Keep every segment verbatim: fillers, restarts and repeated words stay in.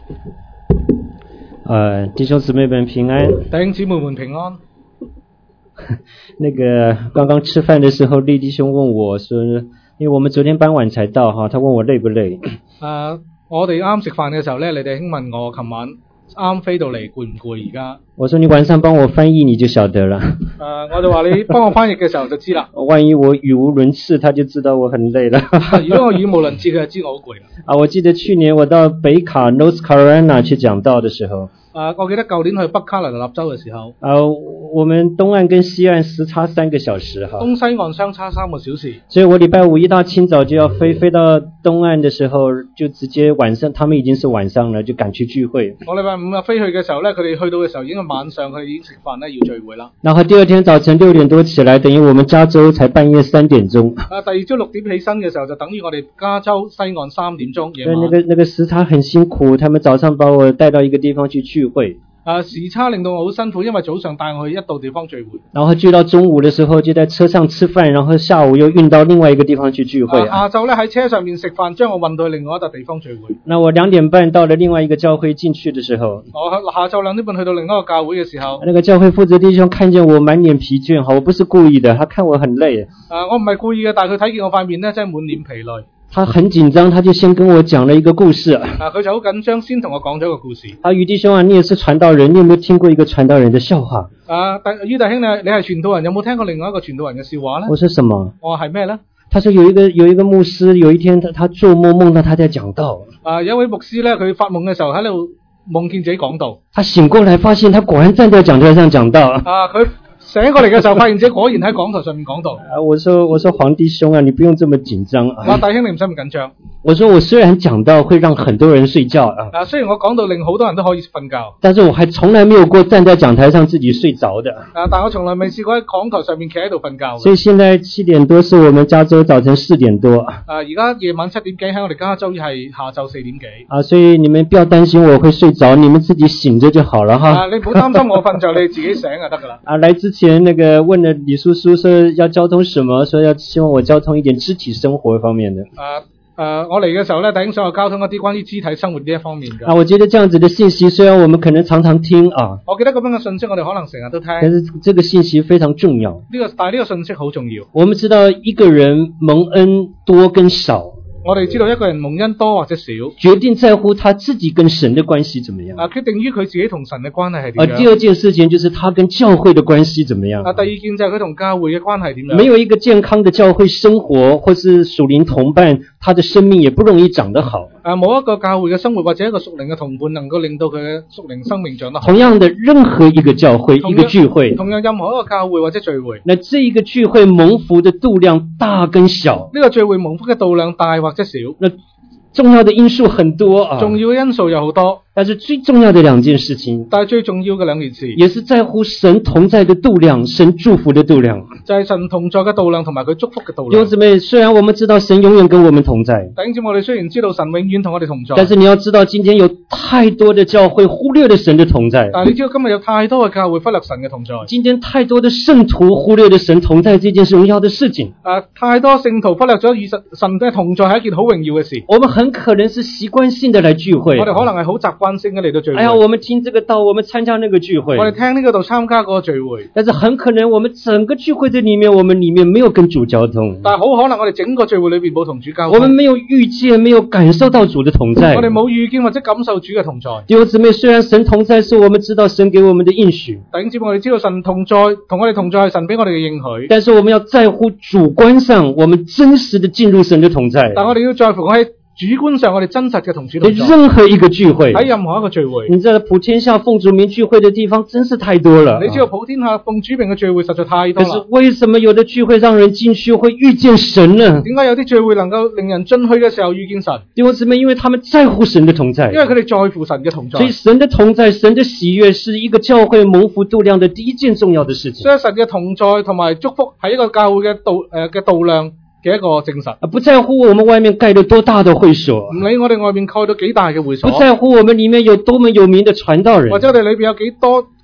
呃，弟兄姊妹们平安。 弟兄姊妹們平安。 那個剛剛吃飯的時候，利弟兄問我說，因為我們昨天傍晚才到哈，他問我累不累？ 誒，我哋啱食飯嘅時候咧，你弟兄問我，琴晚啱飛到嚟攰唔攰而家？ 我說你晚上幫我翻譯你就曉得了。 誒、呃，我就話你幫我翻譯嘅時候就知啦。 萬一我語無倫次，他就知道我很累了。 如果我語無倫次，佢就知我好攰啦。 啊，我記得去年我到北卡 North Carolina 去講道的時候。 誒，我記得舊年去北卡羅來納州嘅時候。 啊，我們東岸跟西岸時差三個小時哈。 東西岸相差三個小時。 所以我禮拜五一大清早就要飛，飛到東岸的時候，就直接晚上，他們已經是晚上了，就趕去聚會。 我禮拜五啊飛去嘅時候咧，佢哋去到嘅時候已經係晚上，佢哋已經食飯咧要聚會啦。 然後第二天早晨六點多起來，等於我們加州才半夜三點鐘。 啊，第二朝六點起身嘅時候，就等於我哋加州西岸三點鐘夜晚。 對，那個那個時差很辛苦，他們早上把我帶到一個地方去聚會。 啊，時差令到我好辛苦，因為早上帶我去一度地方聚會， 然後聚到中午的時候就在車上吃飯，然後下午又運到另外一個地方去聚會。 啊，下晝咧喺車上面食飯，將我運到另外一笪地方聚會。 那我兩點半到了另外一個教會進去的時候， 我下晝兩點半去到另一個教會嘅時候， 那個教會負責弟兄看見我滿臉疲倦，哈，我不是故意的，他看我很累。 啊，我唔係故意嘅，但係佢睇見我塊面咧，真係滿臉疲累。 他很緊張，他就先跟我講了一個故事。 啊，佢就好緊張，先同我講咗一個故事。 啊，余弟兄啊，你也是傳道人，你有沒有聽過一個傳道人的笑話？ 啊，余弟兄，你你係傳道人，有冇聽過另外一個傳道人嘅笑話咧？ 我說什麼？ 我話係咩咧？ 他說有一個有一個牧師，有一天他他做夢夢到他在講道。 啊，有一位牧師咧，佢發夢嘅時候喺度夢見自己講道。 他醒過來發現他果然站在講台上講道。 啊，佢醒過嚟嘅時候，發現自己果然喺講台上面講道。 啊，我說我說黃弟兄啊，你不用這麼緊張啊。 啊，弟兄你唔使咁緊張。 我說我雖然講道會讓很多人睡覺啊， 啊，雖然我講道令好多人都可以瞓覺， 但是我還從來沒有過站在講台上自己睡着的。 啊，但我從來未試過喺講台上面企喺度瞓覺。 所以現在七點多是我們加州早晨四點多。 啊，而家夜晚七點幾，喺我哋加州係下晝四點幾。 啊，所以你們不要擔心我會睡着，你們自己醒着就好了哈。 啊，你唔好擔心我瞓着，你自己醒就得噶啦。 啊，來之前那個問了李叔叔說要交通什麼，說要希望我交通一點肢體生活方面的。 啊。誒、呃，我嚟嘅時候咧，弟兄想我交通一啲關於肢體生活呢一方面嘅。 啊，我覺得這樣子的信息，雖然我們可能常常聽啊， 我記得咁樣嘅信息，我哋可能成日都聽。 但是這個信息非常重要。 呢個，但係呢個信息好重要。 我們知道一個人蒙恩多跟少， 我哋知道一個人蒙恩多或者少， 決定在乎他自己跟神的關係怎麼樣。 啊，決定於佢自己同神嘅關係係點樣。 啊，第二件事情就是他跟教會的關係怎麼樣。 啊，第二件就係佢同教會嘅關係點樣。 沒有一個健康的教會生活，或是屬靈同伴，他的生命也不容易長得好。 啊，冇一個教會嘅生活或者一個屬靈嘅同伴能夠令到佢嘅屬靈生命長得好。 同樣的，任何一個教會、一個聚會， 同樣任何一個教會或者聚會， 那這一個聚會蒙福的度量大跟小， 呢個聚會蒙福嘅度量大或者少， 那重要的因素很多啊。 重要嘅因素有好多。 但是最重要的兩件事情， 但係最重要嘅兩件事， 也是在乎神同在的度量，神祝福的度量， 就係神同在嘅度量同埋佢祝福嘅度量。 弟兄姊妹，雖然我們知道神永遠跟我們同在， 弟兄姊妹，我哋雖然知道神永遠同我哋同在， 但是你要知道，今天有太多的教會忽略了神的同在。 但係你知道今日有太多嘅教會忽略神嘅同在， 今天太多的聖徒忽略了神同在這件榮耀的事情。 啊，太多聖徒忽略咗與神神嘅同在係一件好榮耀嘅事。 我們很可能是習慣性的來聚會， 我哋可能係好習慣性嘅嚟到聚會。 哎呀，我們聽這個道，我們參加那個聚會， 我哋聽呢個道參加嗰個聚會， 但是很可能我們整個聚會的裡面，我們裡面沒有跟主交通。 但係好可能我哋整個聚會裏邊冇同主交通， 我們沒有遇見，沒有感受到主的同在。 我哋冇遇見或者感受主嘅同在。 弟兄姊妹，雖然神同在是我們知道神給我們的應許， 弟兄姊妹，我哋知道神同在，同我哋同在係神俾我哋嘅應許， 但是我們要在乎主觀上，我們真實的進入神的同在。 但我哋要在乎喺主觀上我哋真實嘅同主同在。 任何一個聚會， 喺任何一個聚會， 你知道普天下奉主名聚會的地方真是太多了。 你知道普天下奉主名嘅聚會實在太多啦。 可是為什麼有的聚會讓人進去會遇見神呢？ 點解有啲聚會能夠令人進去嘅時候遇見神？ 弟兄姊妹，因為他們在乎神的同在， 因為佢哋在乎神嘅同在。 所以神的同在、神的喜悅是一個教會蒙福度量的第一件重要的事情。 所以神嘅同在同埋祝福係一個教會嘅度誒嘅度量嘅一個證實。 不在乎我們外面蓋了多大的會所， 唔理我哋外面蓋到幾大嘅會所， 不在乎我們裡面有多麼有名的傳道人， 或者我哋裏邊有幾多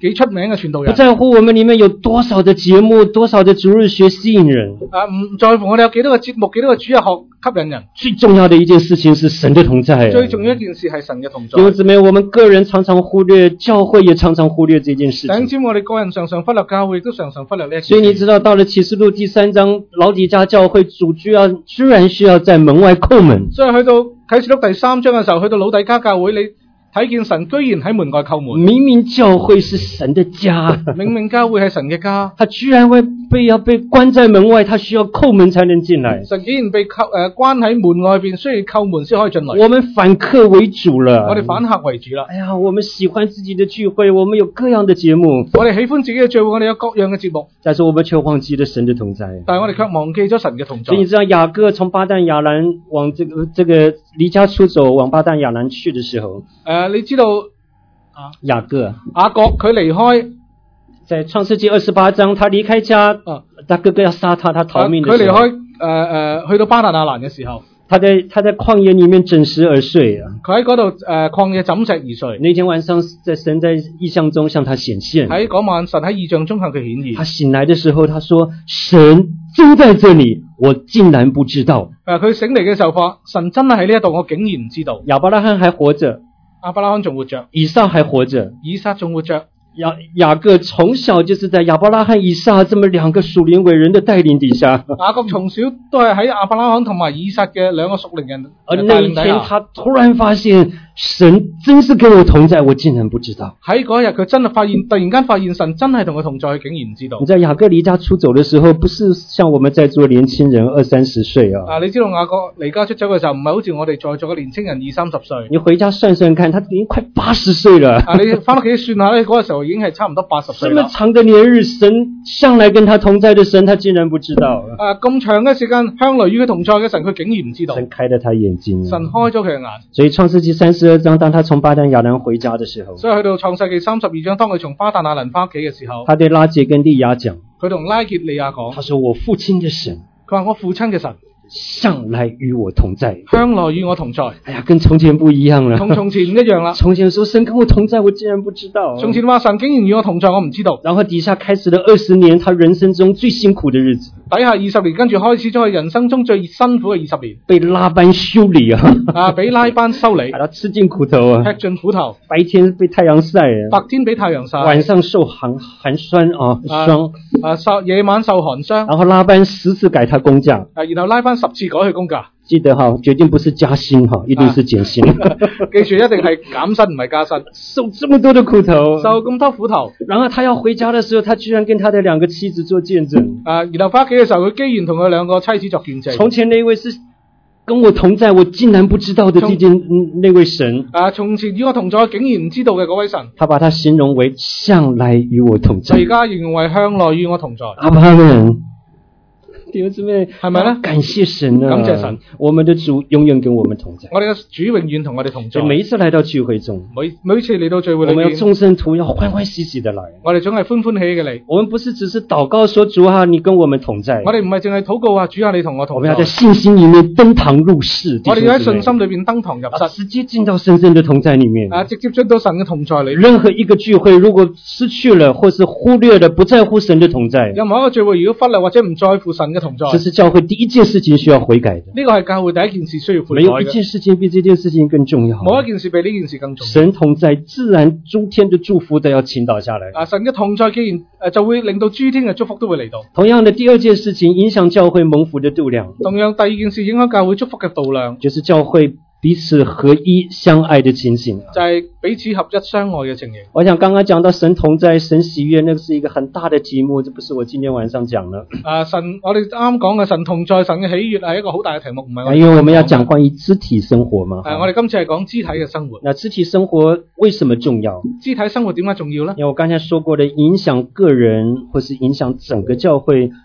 幾出名嘅傳道不人， 在乎我們裡面有多少的節目，多少的主日學吸引人。 啊唔在乎我哋有幾多個節目，幾多個主日學吸引人。 最重要的一件事情是神的同在。 最重要一件事係神嘅同在。 弟兄姊妹，我們個人常常忽略，教會也常常忽略這件事情。 弟兄姊妹，我哋個人常常忽略，教會亦都常常忽略呢一件事。 所以你知道，到了啟示錄第三章，老底嘉教會主居要居然需要在門外叩門。 所以去到啟示錄第三章嘅時候，去到老底嘉教會，你睇見神居然喺門外叩門。 明明教會是神的家， 明明教會係神嘅家， 他居然會被要被關在門外，他需要叩門才能進來。 神竟然被扣誒、呃、關喺門外邊，需要叩門先可以進來。 我們反客為主了， 我哋反客為主啦。 哎呀，我們喜歡自己的聚會，我們有各樣的節目， 我哋喜歡自己嘅聚會，我哋有各樣嘅節目， 但是我們卻忘記了神的同在。 但係我哋卻忘記咗神嘅同在。 所以你知道雅各從巴旦亞蘭往這個這個離家出走，往巴旦亞蘭去的時候， 誒、呃，你知道啊？ 雅各雅各佢離開， 在創世紀二十八章，他離開家， 啊， 他哥哥要殺他，他逃命的佢離時候， 開誒誒去到巴旦亞蘭嘅時候， 他在他在曠野裡面枕食而睡啊。 佢喺嗰度誒曠野枕石而睡。 那天晚上，在神在異象中向他顯現。 喺嗰晚，神喺異象中向佢顯現。 他醒來的時候，他說：神真在這裡，我竟然不知道。 誒，佢醒嚟嘅時候話：神真係喺呢一度，我竟然唔知道。 亞伯拉罕還活着， 亞伯拉罕仲活着， 以撒還活着。 以撒仲活着。 雅雅各從小就是在亞伯拉罕、以撒這麼兩個屬靈偉人的帶領底下。 雅各從小都係喺亞伯拉罕同埋以撒嘅兩個屬靈人而那一天，他突然發現神真是跟我同在，我竟然不知道。 喺嗰日，佢真係發現，突然間發現神真係同佢同在，佢竟然唔知道。 你在雅各離家出走的時候，不是像我們在座年輕人二三十歲啊。 啊，你知道雅各離家出走嘅時候，唔係好似我哋在座嘅年輕人二三十歲。 你回家算算看，他已經快八十歲了。 啊，你翻屋企算下咧，嗰個時候已經係差唔多八十歲啦。 這麼長的年日，神向來跟他同在的神，他竟然不知道。 啊，咁長嘅時間，向來與佢同在嘅神，佢竟然唔知道。 神開了他眼睛。 神開咗佢嘅眼。 所以創世記三十二章，當他從巴旦亞蘭回家的時候， 所以去到創世記三十二章，當佢從巴旦亞蘭翻屋企嘅時候， 他對拉結跟利亞講， 佢同拉結利亞講， 他說：我父親的神， 佢話我父親嘅神向來與我同在， 向來與我同在。 哎呀，跟從前不一樣了。 同從前唔一樣啦。 從前說神跟我同在，我竟然不知道。 從前話神竟然與我同在，我唔知道。 然後底下開始了二十年，他人生中最辛苦的日子。 底下二十年，跟住開始咗佢人生中最辛苦嘅二十年。 被拉班修理啊！ 啊，俾拉班修理， 把他吃盡苦頭啊！ 吃盡苦頭。 白天被太陽曬， 白天俾太陽曬， 晚上受寒寒酸啊霜。 啊，受夜晚受寒霜。 然後拉班十次改他工價。 啊，然後拉班十次改佢工價。 記得哈，決定不是加薪哈，一定是減薪。 啊、記住，一定係減薪唔係加薪。 受這麼多的苦頭， 受咁多苦頭。 然後他要回家的時候，他居然跟他的兩個妻子做見證。 啊，然後翻屋企嘅時候，佢居然同佢兩個妻子作見證。 從前那位是跟我同在，我竟然不知道的這件、嗯、那位神。 啊，從前與我同在，竟然唔知道嘅嗰位神。 他把他形容為向來與我同在。 而家形容為向來與我同在。 阿們。弟兄姊妹， 係咪咧？ 感謝神啊！ 感謝神， 我們的主永遠跟我們同在。 我哋嘅主永遠同我哋同在。 每一次來到聚會中， 每每次嚟到聚會裏面， 我們要眾聖徒要歡歡喜喜的來。 我哋總係歡歡喜喜嘅嚟。 我們不是只是禱告說主啊，你跟我們同在。 我哋唔係淨係禱告話主啊，你同我同在。 我們要在信心裏面登堂入室。 我哋要喺信心裏邊登堂入室， 直接進到神聖的同在裏面。 啊，直接進到神嘅同在裏面。 任何一個聚會如果失去了，或是忽略了，不在乎神的同在， 任何一個聚會如果忽略或者唔在乎神嘅同在， 這是教會第一件事情需要悔改的。 呢個係教會第一件事需要悔改嘅。 沒有一件事情比這件事情更重要。 冇一件事比呢件事更重要。 神同在，自然諸天的祝福都要傾倒下來。 啊，神嘅同在既然誒就會令到諸天嘅祝福都會嚟到。 同樣的，第二件事情影響教會蒙福的度量。 同樣，第二件事影響教會祝福嘅度量， 就是教會彼此合一相愛的情形， 就係、是、彼此合一相愛嘅情形。 我想剛剛講到神同在、神喜悅，那個是一個很大的題目，這不是我今天晚上講的。 啊，神，我哋啱啱講嘅神同在、神嘅喜悅係一個好大嘅題目，唔係我。 因為我們要講關於肢體生活嘛。 啊，我哋今次係講肢體嘅生活。 那肢體生活為什麼重要？ 肢體生活點解重要呢？ 因為我剛才說過的，影響個人或是影響整個教會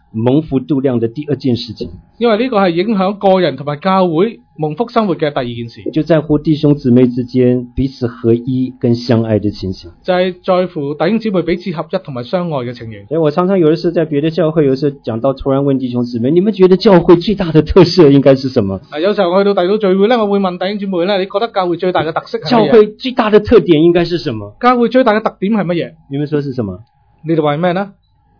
蒙福度量的第二件事情， 因為呢個係影響個人同埋教會蒙福生活嘅第二件事， 就在乎弟兄姊妹之間彼此合一跟相愛的情形。 就係在乎弟兄姊妹彼此合一同埋相愛嘅情形。 所以我常常有的時候在別的教會，有時候講到突然問弟兄姊妹，你們覺得教會最大的特色應該是什麼？ 啊，有時候我去到第二度聚會咧，我會問弟兄姊妹咧，你覺得教會最大嘅特色係乜嘢？ 教會最大的特點應該是什麼？ 教會最大嘅特點係乜嘢？ 你們說是什麼？ 你哋話係咩呢？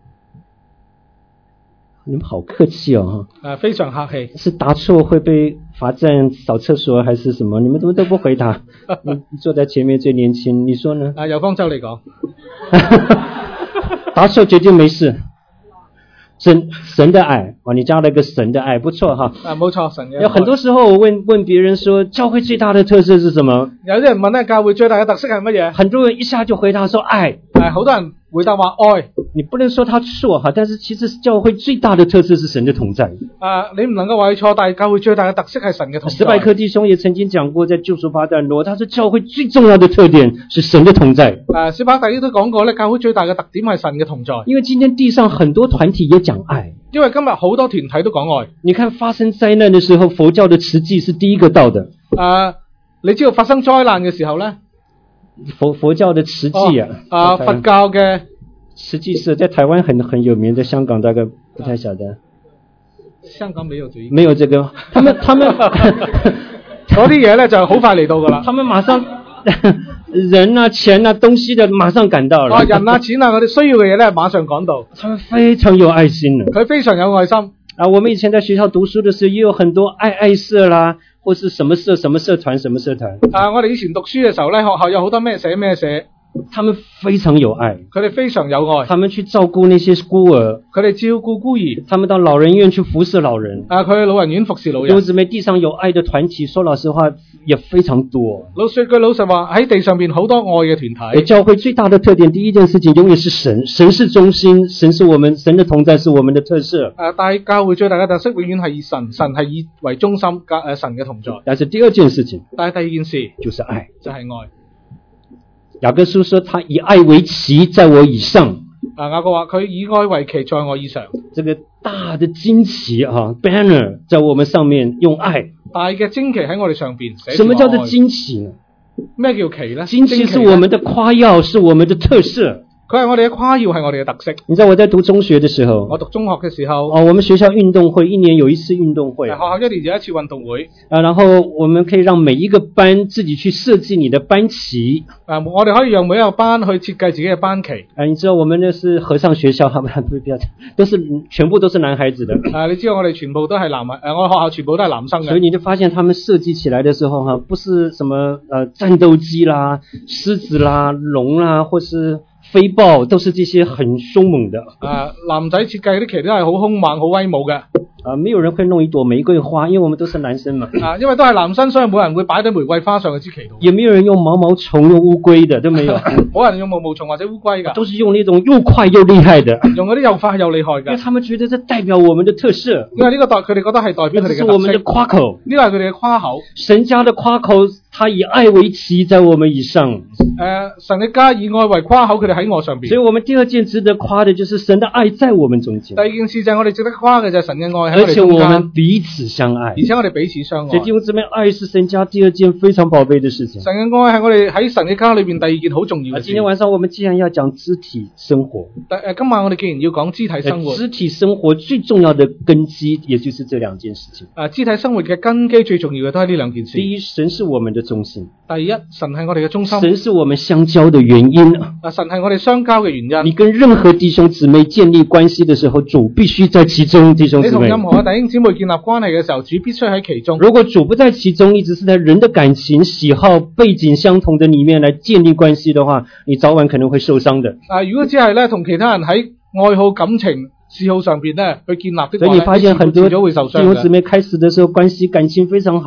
你們好客氣哦， 誒，非常客氣。 是答錯會被罰站掃廁所還是什麼？你們怎麼都不回答？你坐在前面最年輕，你說呢？ 啊，由方舟嚟講， 答錯絕對沒事。神神的愛啊，你加了一個神的愛，不錯哈。 啊，冇錯，神嘅愛。 有很多時候我問問別人說，教會最大的特色是什麼？ 有啲人問咧，教會最大嘅特色係乜嘢？ 很多人一下就回答說愛。 誒，好多人回答話愛。 你不能說他錯哈，但是其實教會最大的特色是神的同在。 啊，你唔能夠話佢錯，但係教會最大嘅特色係神嘅同在。 史百克弟兄也曾經講過，在救贖八段落，他說教會最重要的特點是神的同在。 誒，史百克弟兄都講過咧，教會最大嘅特點係神嘅同在。 因為今天地上很多團體也講愛。 因為今日好多團體都講愛。 你看發生災難的時候，佛教的慈濟是第一個到的。 啊，你知道發生災難嘅時候咧， 佛佛教的慈濟啊， 哦、啊佛教嘅慈濟社在台灣很很有名，在香港大概不太曉得。 香港沒有這個， 沒有這個，他們他們嗰啲嘢咧就好快嚟到噶啦。 他們馬上人啊錢啊東西的馬上趕到了。 哦，人啊錢啊嗰啲需要嘅嘢咧馬上趕到。 他們非常有愛心的。 佢非常有愛心。 啊，我們以前在學校讀書的時候，也有很多愛愛社啦，或是什麼社、什麼社團、什麼社團。 啊，我哋以前讀書嘅時候咧，學校有好多咩社咩社。 他們非常有愛， 佢哋非常有愛。 他們去照顧那些孤兒， 佢哋照顧孤兒。 他們到老人院去服侍老人。 啊，佢去老人院服侍老人。 弟兄姊妹，地上有愛的團體，說老實話也非常多。 老說句老實話，喺地上邊好多愛嘅團體。 教會最大的特點，第一件事情永遠是神，神是中心，神是我們，神的同在是我們的特色。 啊，但係教會最大嘅特色永遠係以神，神係以為中心，誒神嘅同在。 但是第二件事情， 但係第二件事就是愛， 就係愛。 雅各書說，他以愛為旗，在我以上。 啊，雅各話佢以愛為旗，在我以上。 這個大的旌旗啊 ，banner 在我們上面用愛。 大嘅旌旗喺我哋上邊。 什麼叫做旌旗呢？ 咩叫旗呢？ 旌旗是我們的誇耀，是我們的特色。 佢係我哋嘅誇耀，係我哋嘅特色。 你知道我在讀中學的時候， 我讀中學嘅時候， 哦，我們學校運動會一年有一次運動會， 學校一年有一次運動會。 啊，然後我們可以讓每一個班自己去設計你的班旗。 啊，我哋可以讓每一個班去設計自己嘅班旗。 啊，你知道我們那是和尚學校，他們不要，都是全部都是男孩子的。 啊，你知道我哋全部都係男誒、啊，我學校全部都係男生嘅。 所以你就發現他們設計起來的時候，哈，不是什麼呃戰鬥機啦、獅子啦、龍啦，或是飛豹，都是這些很兇猛的。 啊，男仔設計啲旗都係好兇猛、好威武嘅。 啊，沒有人會弄一朵玫瑰花，因為我們都是男生嘛。 啊，因為都係男生，所以冇人會擺啲玫瑰花上去支旗度。 也沒有人用毛毛蟲、用烏龜的，都沒有。 冇人用毛毛蟲或者烏龜㗎， 都是用那種又快又厲害的。 用嗰啲又快又厲害㗎。 因為他們覺得這代表我們的特色。 因為呢個代佢哋覺得係代表佢哋嘅特色。 這是我們的誇口。 呢個係佢哋嘅誇口。 神家的誇口，他以愛為旗，在我們以上。 誒、呃，神嘅家以愛為誇口，佢哋喺我上邊。 所以我們第二件值得誇的，就是神的愛在我們中間。 第二件事就係我哋值得誇嘅就係神嘅愛喺我哋中間。 而且我們彼此相愛。 而且我哋彼此相愛。 所以弟兄姊妹，愛是神家第二件非常寶貝的事情。 神嘅愛係我哋喺神嘅家裏邊第二件好重要嘅事。 今天晚上我們既然要講肢體生活， 誒，今晚我哋既然要講肢體生活， 肢體生活最重要的根基，也就是這兩件事情。 誒，肢體生活嘅根基最重要嘅都係呢兩件事。 第一，神是我們的中心。 第一，神係我哋嘅中心。 神是我們相交的原因。 啊，神係我哋相交嘅原因。 你跟任何弟兄姊妹建立關係的時候，主必須在其中。弟兄姊妹， 你同任何嘅弟兄姊妹建立關係嘅時候，主必須喺其中。 如果主不在其中，你只是在人的感情、喜好、背景相同的裡面來建立關係的話，你早晚可能會受傷的。 啊，如果只係咧同其他人喺愛好、感情、嗜好上邊咧去建立的話， 所以你發現很多弟會受傷嘅。 兄姊妹開始的時候關係感情非常好。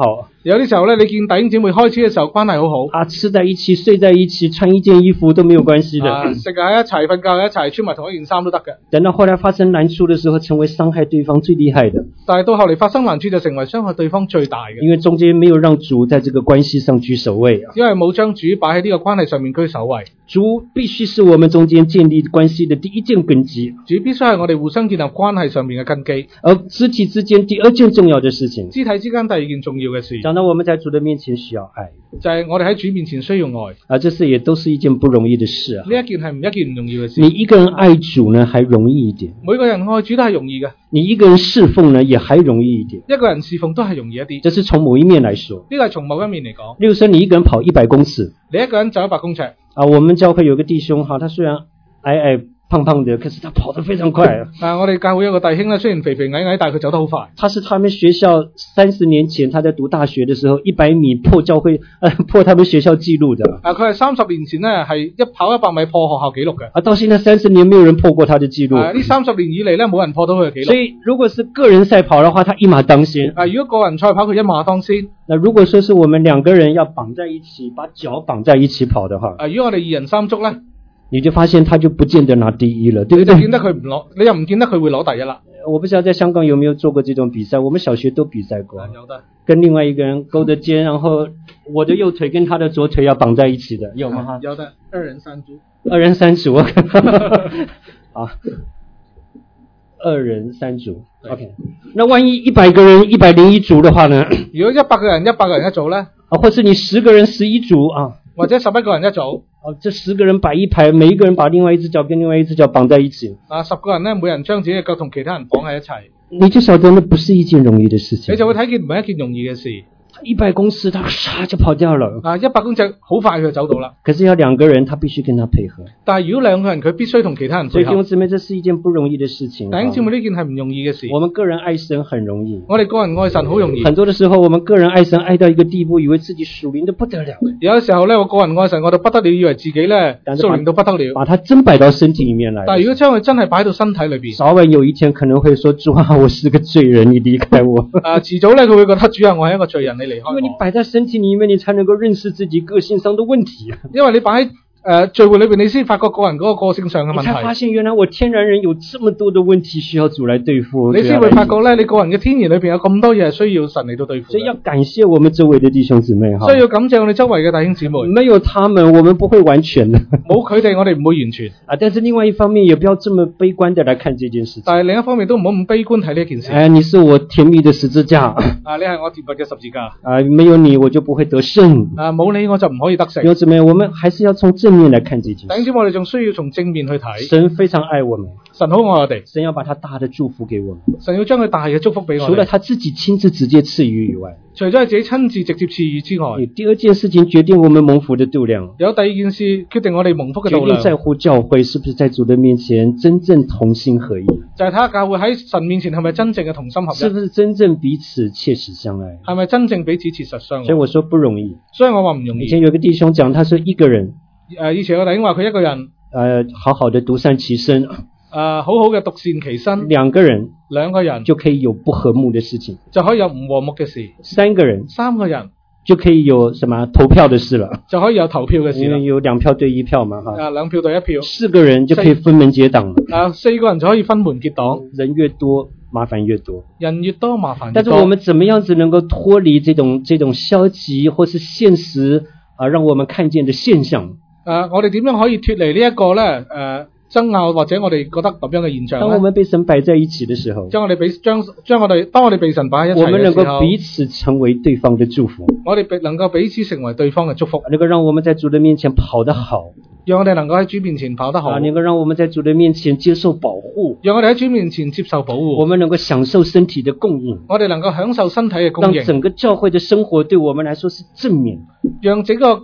有啲時候咧，你見弟兄姊妹開始嘅時候關係好好， 啊，吃在一起，睡在一起，穿一件衣服都沒有關係的。 啊，食喺一齊，瞓覺喺一齊，穿埋同一件衫都得嘅。 等到後來發生難處的時候，成為傷害對方最厲害的。 但係到後嚟發生難處就成為傷害對方最大嘅， 因為中間沒有讓主在這個關係上居首位啊。 因為冇將主擺喺呢個關係上面居首位。 主必須是我們中間建立關係的第一件根基， 主必須係我哋互相建立關係上面嘅根基， 而肢體之間第二件重要的事情， 肢體之間第二件重要嘅事， 講到我們在主的面前需要愛， 就係我哋喺主面前需要愛啊，這是也都是一件不容易的事啊。 呢一件係唔一件唔容易嘅事。 你一個人愛主呢，還容易一點； 每個人愛主都係容易嘅， 你一個人侍奉呢，也還容易一點。 一個人侍奉都係容易一啲。 這是從某一面來說， 呢個係從某一面嚟講。 例如說，你一個人跑一百公尺， 你一個人走一百公尺， 啊，我們教會有個弟兄哈，他雖然矮矮胖胖的，可是他跑得非常快啊。 啊，我哋教會有個弟兄咧，雖然肥肥矮矮，但係佢走得好快。 他是他們學校三十年前他在讀大學的時候，一百米破教會，呃，破他們學校紀錄的。 啊，佢係三十年前咧係一跑一百米破學校紀錄嘅。 啊，到現在三十年沒有人破過他的紀錄。 啊，呢三十年以嚟咧冇人破到佢嘅紀錄。 所以如果是個人賽跑的話，他一馬當先。 啊，如果個人賽跑佢一馬當先。 那如果說是我們兩個人要綁在一起，把腳綁在一起跑的話， 啊，如果我哋二人三足咧， 你就發現他就不見得拿第一了，對不對？ 你就見得佢唔攞，你又唔見得佢會攞第一啦。 我不知道在香港有沒有做過這種比賽，我們小學都比賽過。 啊，有的。跟另外一個人勾着肩，然後我的右腿跟他的左腿要綁在一起的，有嗎？ 啊，有的，二人三足。 二人三組啊，二人三組 ，OK。那萬一一百個人一百零一組的話呢？ 如果一百個人一百個人一組呢？ 啊，或是你十個人十一組啊？ 或者十一個人一組？ 哦，這十個人擺一排，每一個人把另外一隻腳跟另外一隻腳綁在一起。 啊，十個人呢，每人將自己嘅腳同其他人綁喺一齊。 你就曉得那不是一件容易的事情。 你就會睇見唔係一件容易嘅事。 一百公尺，他唰就跑掉了。 啊，一百公尺好快佢就走到啦。 可是要兩個人，他必須跟他配合。 但係如果兩個人，佢必須同其他人配合。 所以弟兄姊妹，這是一件不容易的事情。 弟兄姊妹，呢件係唔容易嘅事。 我們個人愛神很容易。 我哋個人愛神好容易。 很多的時候，我們個人愛神愛到一個地步，以為自己屬靈得不得了。 有嘅時候咧，我個人愛神愛到不得了，以為自己咧屬靈到不得了。 把它真擺到身體裡面來。 但係如果將佢真係擺到身體裏邊， 早晚有一天可能會說：主啊，我是個罪人，你離開我。 啊，遲早咧佢會覺得主啊，我係一個罪人，你離開我。 因為你擺在身體裡面，你才能夠認識自己個性上的問題啊。 因為你擺喺誒聚會裏邊，你先發覺個人嗰個個性上嘅問題。 你才發現原來我天然人有這麼多的問題需要主來對付。 你先會發覺咧，你個人嘅天然裏邊有咁多嘢係需要神嚟到對付。 所以要感謝我們周圍的弟兄姊妹哈。 所以要感謝我哋周圍嘅弟兄姊妹。 沒有他們，我們不會完全的。 冇佢哋，我哋唔會完全。 啊，但是另外一方面，也不要這麼悲觀的來看這件事情。 但係另一方面都唔好咁悲觀睇呢件事。 哎，你是我甜蜜的十字架。 啊，你係我甜蜜嘅十字架。 啊，沒有你我就不會得勝。 啊，冇你我就唔可以得勝。 弟兄姊妹，我們還是要從正面來看這件事。 等住我哋仲需要從正面去睇。 神非常愛我們， 神好愛我哋， 神要把他大的祝福給我們。 神要將佢大嘅祝福俾我哋。 除了他自己親自直接賜予以外， 除咗係自己親自直接賜予之外， 第二件事情決定我們蒙福的度量。 有第二件事決定我哋蒙福嘅度量。 決定在乎教會是不是在主的面前真正同心合一。 就係睇下教會喺神面前係咪真正嘅同心合一， 是不是真正彼此切實相愛， 係咪真正彼此切實相愛。 所以我說不容易。 所以我話唔容易。 以前有個弟兄講，他說一個人， 誒，以前有個弟兄話佢一個人， 誒，好好的獨善其身。 誒、呃，好好嘅獨善其身。 兩個人， 兩個人就可以有不和睦的事情， 就可以有唔和睦嘅事。 三個人， 三個人就可以有什麼投票的事了， 就可以有投票嘅事啦。 因為有兩票對一票嘛，哈。 啊，兩票對一票。 四個人就可以分門結黨了。 啊，四個人就可以分門結黨。 人越多，麻煩越多。 人越多，麻煩越多。 但是我們怎麼樣子能夠脫離這種這種消極或是現實啊，讓我們看見的現象？ 啊，我哋點樣可以脫離呢一個咧？誒、呃。爭拗或者我哋覺得咁樣嘅現象。 當我們被神擺在一起的時候， 將我哋俾將將我哋當我哋被神擺喺一齊嘅時候， 我們能夠彼此成為對方的祝福。 我哋能夠彼此成為對方嘅祝福， 能夠讓我們在主的面前跑得好， 讓我哋能夠喺主面前跑得好， 啊，能夠讓我們在主的面前接受保護， 讓我哋喺主面前接受保護。 我們能夠享受身體的供應， 我哋能夠享受身體嘅供應， 讓整個教會的生活對我們來說是正面， 讓整個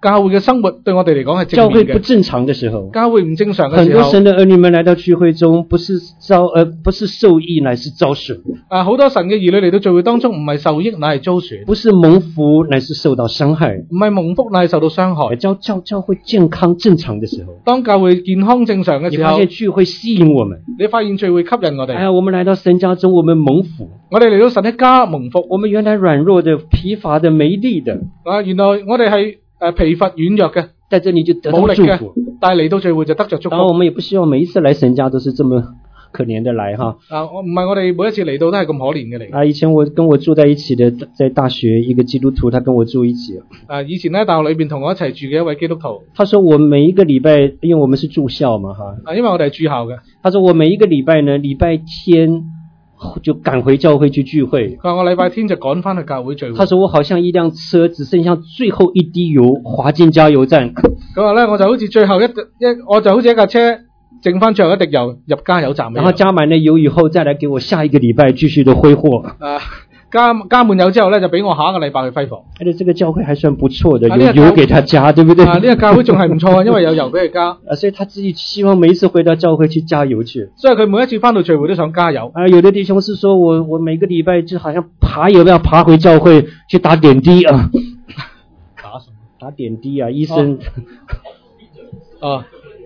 教會嘅生活對我哋嚟講係教正面嘅。 會不正常的時候， 教會唔正常嘅很多時候， 神的兒女們來到聚會中，不是遭呃不是受益，乃是遭損； 啊，好多神嘅兒女嚟到聚會當中，唔係受益，乃係遭損； 不是蒙福，乃是受到傷害。 唔係蒙福，乃係受到傷害。 教教教會健康正常的時候， 當教會健康正常嘅時候， 你發現聚會吸引我們。 你發現聚會吸引我哋。 哎呀，我們來到神家中，我們蒙福。 我哋嚟到神嘅家蒙福。 我們原來軟弱的、疲乏的、沒力的， 啊，原來我哋係誒疲乏軟弱嘅， 在這裏就得到冇力嘅祝福。， 但係嚟到聚會就得着祝當然，我福。 們也不希望每一次來神家都是這麼可憐的來哈。 啊，我唔係我哋每一次嚟到都係咁可憐嘅嚟。 啊，以前我跟我住在一起的，在大學一個基督徒，他跟我住一起。 啊，以前咧大學裏邊同我一齊住嘅一位基督徒， 他說我每一個禮拜，因為我們是住校嘛哈。 啊，因為我哋係住校嘅， 他說我每一個禮拜呢，禮拜天就趕回教會去聚會。 佢話我禮拜天就趕翻去教會聚會。 他說我好像一輛車只剩下最後一滴油，滑進加油站。 佢話咧我就好似最後一一，我就好似一架車剩翻最後一滴油入加油站。 然後加滿了油以後，再來給我下一個禮拜繼續的揮霍。 啊，加加滿油之後咧，就俾我下一個禮拜去揮霍。 而且這個教會還算不錯的， 啊這個有油給他加，對不對？ 啊，呢個教會仲係唔錯啊，因為有油俾佢加。 啊，所以他自己希望每一次回到教會去加油去。 所以佢每一次翻到聚會都想加油。 啊，有的弟兄是說我我每個禮拜就好像爬也要爬回教會去打點滴啊。 打什麼？ 打點滴啊，醫生。 哦。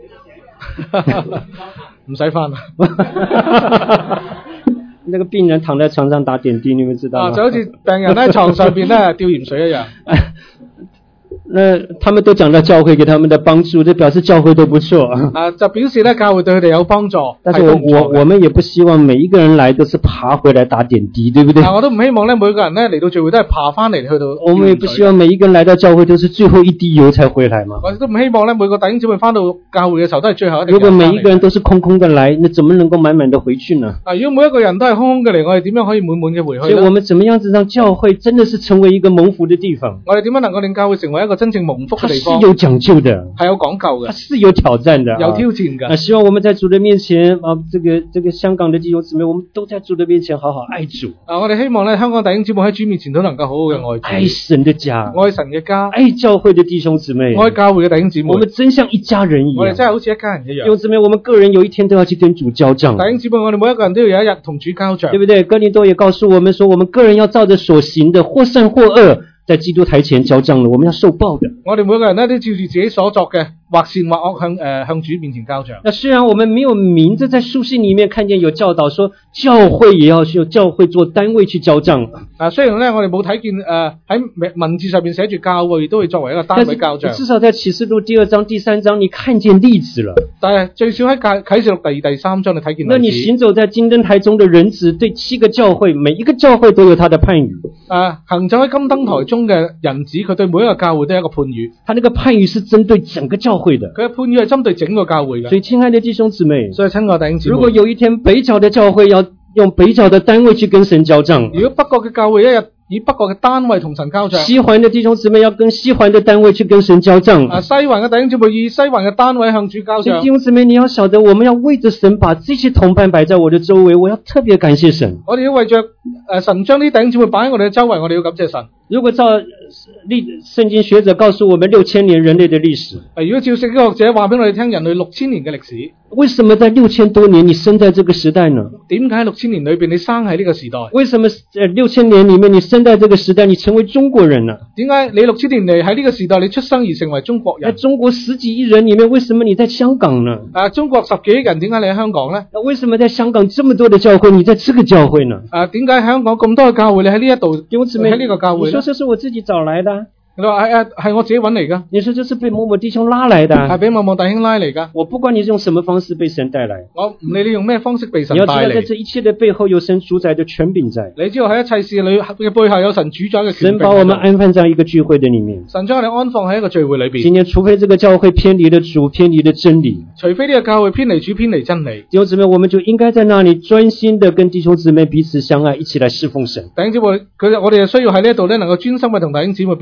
唔使翻啦。 那個病人躺在床上打點滴，你們知道嗎？ 啊，就好似病人喺床上邊咧吊鹽水一樣。 那他們都講到教會給他們的幫助，這表示教會都不錯。 啊，就表示咧教會對佢哋有幫助。 但是我我我們也不希望每一個人來都是爬回來打點滴，對不對？ 啊，我都唔希望咧每個人咧嚟到聚會都係爬翻嚟去到。 我們也不希望每一個人來到教會都是最後一滴油才回來嘛。 我都唔希望咧每個弟兄姊妹翻到教會嘅時候都係最後一滴油。 如果每一個人都是空空的來，那怎麼能夠滿滿的回去呢？ 啊，如果每一個人都係空空嘅嚟，我哋點樣可以滿滿嘅回去呢？ 所以我們怎麼樣子讓教會真的是成為一個蒙福的地方？ 我哋點樣能夠令教會成為一個真正蒙福嘅地方？ 是有講究的， 係有講究嘅， 它是有挑戰的， 有挑戰嘅。 啊，希望我們在主的面前啊，這個這個香港的弟兄姊妹，我們都在主的面前好好愛主。 啊，我哋希望咧，香港弟兄姊妹喺主面前都能夠好好嘅愛主， 愛神的家， 愛神嘅家， 愛教會的弟兄姊妹， 愛教會嘅弟兄姊妹。 我們真像一家人一樣。 我哋真係好似一家人一樣。 弟兄姊妹，我們個人有一天都要去跟主交賬。 弟兄姊妹，我哋每一個人都要有一日同主交賬， 對不對？哥林多也告訴我們說，我們個人要照着所行的，或善或惡，在基督台前交賬了，我們要受報的。 我哋每個人咧都照住自己所作嘅，或善或惡向誒、呃、向主面前交賬。 那雖然我們沒有明着在書信裡面看見有教導說，教會也要用教會做單位去交賬。 啊，雖然咧我哋冇睇見誒喺文字上邊寫住教會都會作為一個單位交賬， 至少在啟示錄第二章、第三章，你看見例子了。 但係最少喺啟啟示錄第二、第三章你睇見例子。 那你行走在金燈台中的人子，對七個教會，每一個教會都有他的判語。 啊，行走喺金燈台中嘅人子，佢對每一個教會都有一個判語。 他那個判語是針對整個教會的。 佢嘅判語係針對整個教會嘅。 所以，親愛的弟兄姊妹， 所以親愛的弟兄姊妹， 如果有一天北角的教會要用北角的單位去跟神交賬， 如果北角嘅教會一日以北角嘅單位同神交賬， 西環的弟兄姊妹要跟西環的單位去跟神交賬。 啊，西環嘅弟兄姊妹以西環嘅單位向主交賬。 弟兄姊妹，你要曉得，我們要為着神把這些同伴擺在我的周圍，我要特別感謝神。 我哋要為着誒神將啲弟兄姊妹擺喺我哋嘅周圍，我哋要感謝神。 如果照歷聖經學者告訴我們六千年人類的歷史， 如果照聖經學者話俾我哋聽人類六千年嘅歷史， 為什麼在六千多年你生在這個時代呢？ 點解六千年裏邊你生喺呢個時代？ 為什麼呃六千年裡面你生在這個時代，你成為中國人呢？ 點解你六千年嚟喺呢個時代你出生而成為中國人？ 在中國十幾億人裡面，為什麼你在香港呢？ 啊，中國十幾億人，點解你喺香港呢？ 為什麼在香港這麼多的教會，你在這個教會呢？ 啊，點解香港咁多嘅教會，你喺呢一度喺呢個教會？ 你說這是我自己找來的？ 你話係係係我自己揾嚟噶？ 你說這是被某某弟兄拉來的？ 係俾某某弟兄拉嚟噶？ 我不管你是用什麼方式被神帶來， 我唔理你用咩方式被神帶嚟。 你要知道，在這一切的背後有神主宰的權柄在。 你知道喺一切事裏嘅背後有神主宰嘅權柄。 神把我們安放在一個聚會的裡面。 神將我哋安放喺一個聚會裏邊。 今天除非這個教會偏離了主，偏離了真理， 除非呢個教會偏離主，偏離真理， 弟兄姊妹，我們就應該在那裡專心的跟弟兄姊妹彼此相愛，一起來侍奉神。 弟兄姊妹，佢我哋就需要喺呢一度咧，能夠專心嘅同弟兄姊妹彼此相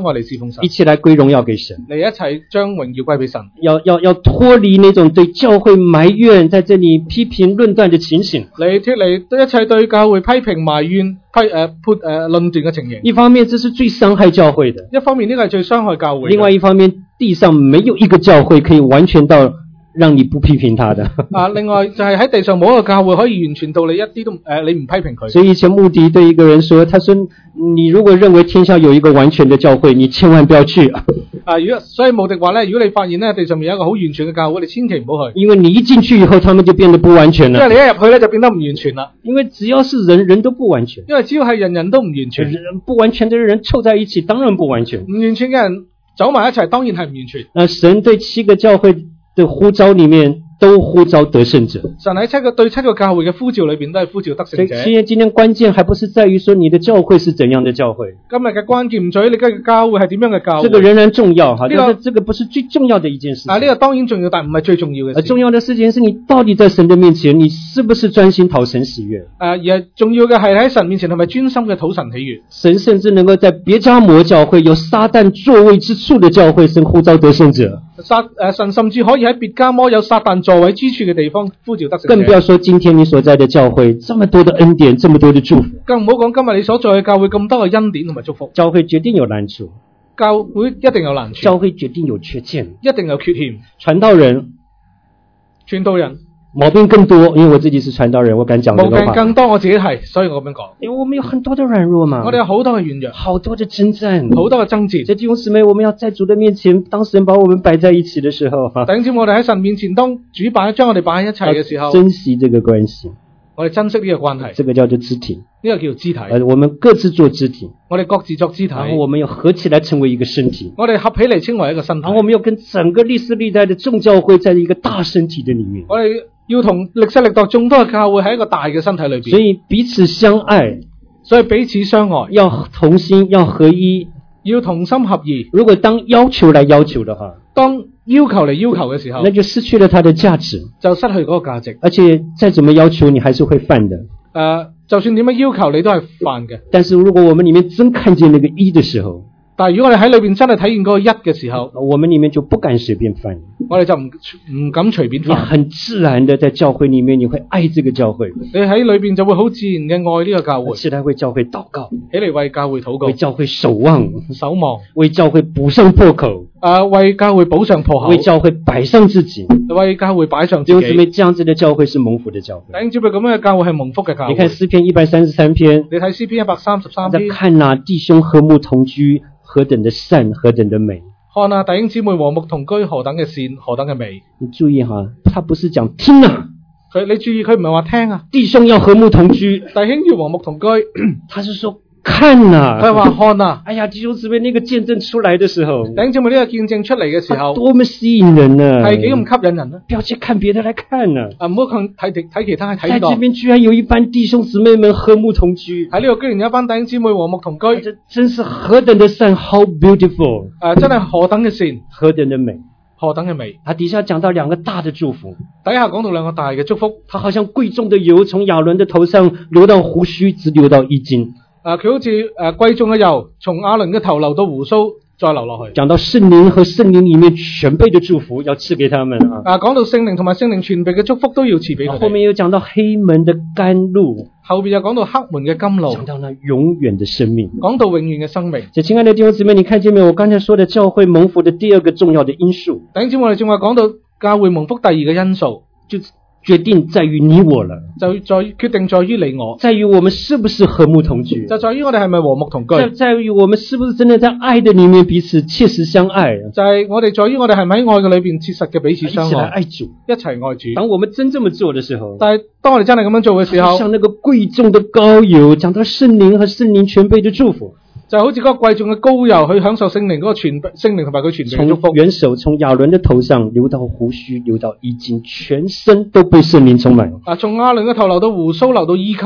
相愛嚟侍奉神一，起來歸榮耀給神。 嚟一齊將榮耀歸俾神。 要要要脫離那種對教會埋怨，在這裡批評論斷的情形。 嚟脫離一切對教會批評埋怨批誒判誒論斷嘅情形。 一方面，這是最傷害教會的； 一方面呢個係最傷害教會嘅。 另外一方面，地上沒有一個教會可以完全到讓你不批評他的。 啊，另外就係喺地上冇一個教會可以完全到你一啲都誒、呃、你唔批評佢。 所以以前穆迪對一個人說，他說你如果認為天下有一個完全的教會，你千萬不要去。 啊，如果所以穆迪話咧，如果你發現咧地上面有一個好完全嘅教會，你千祈唔好去。 因為你一進去以後，他們就變得不完全了。 因為你一入去咧就變得唔完全啦。 因為只要是人，人都不完全。 因為只要係人人都唔完全， 不完全的人湊在一起，當然不完全。 唔完全嘅人走埋一齊，當然係唔完全。 那神對七個教會的呼召裡面，都呼召得勝者。 神喺七個對七個教會嘅呼召裏邊，都係呼召得勝者。 所以今天關鍵還不是在於說你的教會是怎樣的教會。 今日嘅關鍵唔在於你嘅教會係點樣嘅教會。 這個仍然重要哈， 這個、 但是這個不是最重要的一件事情。 啊，呢、這個當然重要，但唔係最重要嘅事。 重要的事情是你到底在神的面前，你是不是專心討神喜悅？ 啊，而係重要嘅係喺神面前係咪專心嘅討神喜悅？ 神甚至能夠在別迦摩教會有撒旦座位之處的教會，神呼召得勝者。 撒誒神甚至可以喺別迦摩有撒旦座位之處嘅地方呼召得勝者。 更不要說今天你所在的教會這麼多的恩典，這麼多的祝福。 更唔好講今日你所在嘅教會咁多嘅恩典同埋祝福。 教會決定有難處， 教會一定有難處。 教會決定有缺陷， 一定有缺陷。 傳道人， 傳道人毛病更多，因為我自己是傳道人，我敢講這個話。 毛病更多，我自己係，所以我咁樣講。 因為我們有很多的軟弱嘛， 我哋有好多嘅軟弱， 好多的征戰， 好多嘅爭戰。 這弟兄姊妹，我們要在主的面前，當神把我們擺在一起的時候，哈， 等住我哋喺神面前，當主擺將我哋擺喺一齊嘅時候， 珍惜這個關係， 我哋珍惜呢個關係。 這個叫做肢體， 呢個叫做肢體。 呃，我們各自做肢體， 我哋各自作肢體， 然後我們要合起來成為一個身體。 我哋合起嚟稱為一個身體， 然後我們要跟整個歷世歷代的眾教會在一個大身體的裡面。 我哋要同歷世歷代眾多嘅教會喺一個大嘅身體裏邊， 所以彼此相愛， 所以彼此相愛， 要同心，要合一， 要同心合意。 如果當要求來要求的話， 當要求嚟要求嘅時候， 那就失去了它的價值， 就失去嗰個價值。 而且再怎麼要求，你還是會犯的。 誒、呃，就算點樣要求，你都係犯嘅。 但是如果我們裡面真看見那個一的時候， 但係如果我哋喺裏邊真係體現嗰個一嘅時候， 我們裡面就不敢隨便犯。 我哋就唔唔敢隨便犯。 你很自然的在教會裡面，你會愛這個教會。 你喺裏邊就會好自然嘅愛呢個教會。 起來為教會禱告， 起嚟為教會禱告， 為教會守望， 守望， 為教會補上破口。 誒、呃，為教會補上破口， 為教會擺上自己， 為教會擺上自己。 弟兄姊妹，這樣子的教會是蒙福的教會。 弟兄姊妹，咁樣嘅教會係蒙福嘅教會。 你看詩篇一百三十三篇， 你睇詩篇一百三十三篇， 看哪、啊、弟兄和睦同居，何等的善，何等的美。 看啊，弟兄姊妹和睦同居，何等嘅善，何等嘅美。 你注意哈，他不是講聽啊， 佢你注意佢唔係話聽啊， 弟兄要和睦同居， 弟兄要和睦同居， 他是說看啊， 佢話看啊。 哎呀，弟兄姊妹，那個見證出來的時候， 弟兄姊妹呢個見證出嚟嘅時候， 多麼吸引人啊， 係幾咁吸引人啊， 不要去看別的來看啊， 啊唔好看睇睇其他，睇呢個。 在這邊居然有一班弟兄姊妹們和睦同居， 喺呢度居然有一班弟兄姊妹和睦同居， 這真是何等的善 ，How beautiful！ 啊，真係何等嘅善， 何等的美， 何等嘅美。 啊，底下講到兩個大的祝福， 底下講到兩個大嘅祝福， 它好像貴重的油從亞倫的頭上流到鬍鬚，直流到衣襟。 啊，佢好似誒貴重嘅油從亞倫嘅頭流到鬍鬚，再流落去。 講到聖靈和聖靈裡面全備的祝福要賜給他們啊。 啊，講到聖靈同埋聖靈全備嘅祝福都要賜俾佢哋。 後面又講到黑門的甘露， 後邊又講到黑門嘅甘露， 講到那永遠的生命， 講到永遠嘅生命。 這親愛的弟兄姊妹，你看見沒有？我剛才說的教會蒙福的第二個重要的因素， 等陣我哋正話講到教會蒙福第二個因素， 就決定在於你我了， 就在決定在於你我， 在於我們是不是和睦同居， 就在於我哋係咪和睦同居， 在在於我們是不是真的在愛的裡面彼此切實相愛， 就係我哋在於我哋係咪喺愛嘅裏邊切實嘅彼此相愛，一起來愛， 愛主， 一齊愛主。 當我們真這麼做的時候， 但係當我哋真係咁樣做嘅時候， 像那個貴重的膏油，講到聖靈和聖靈全備的祝福。 就好似嗰個貴重嘅膏油去享受聖靈嗰個全聖靈同埋佢全備嘅祝福。 從元首從亞倫的頭上流到鬍鬚，流到衣襟，全身都被聖靈充滿。 啊，從亞倫嘅頭流到鬍鬚，流到衣襟。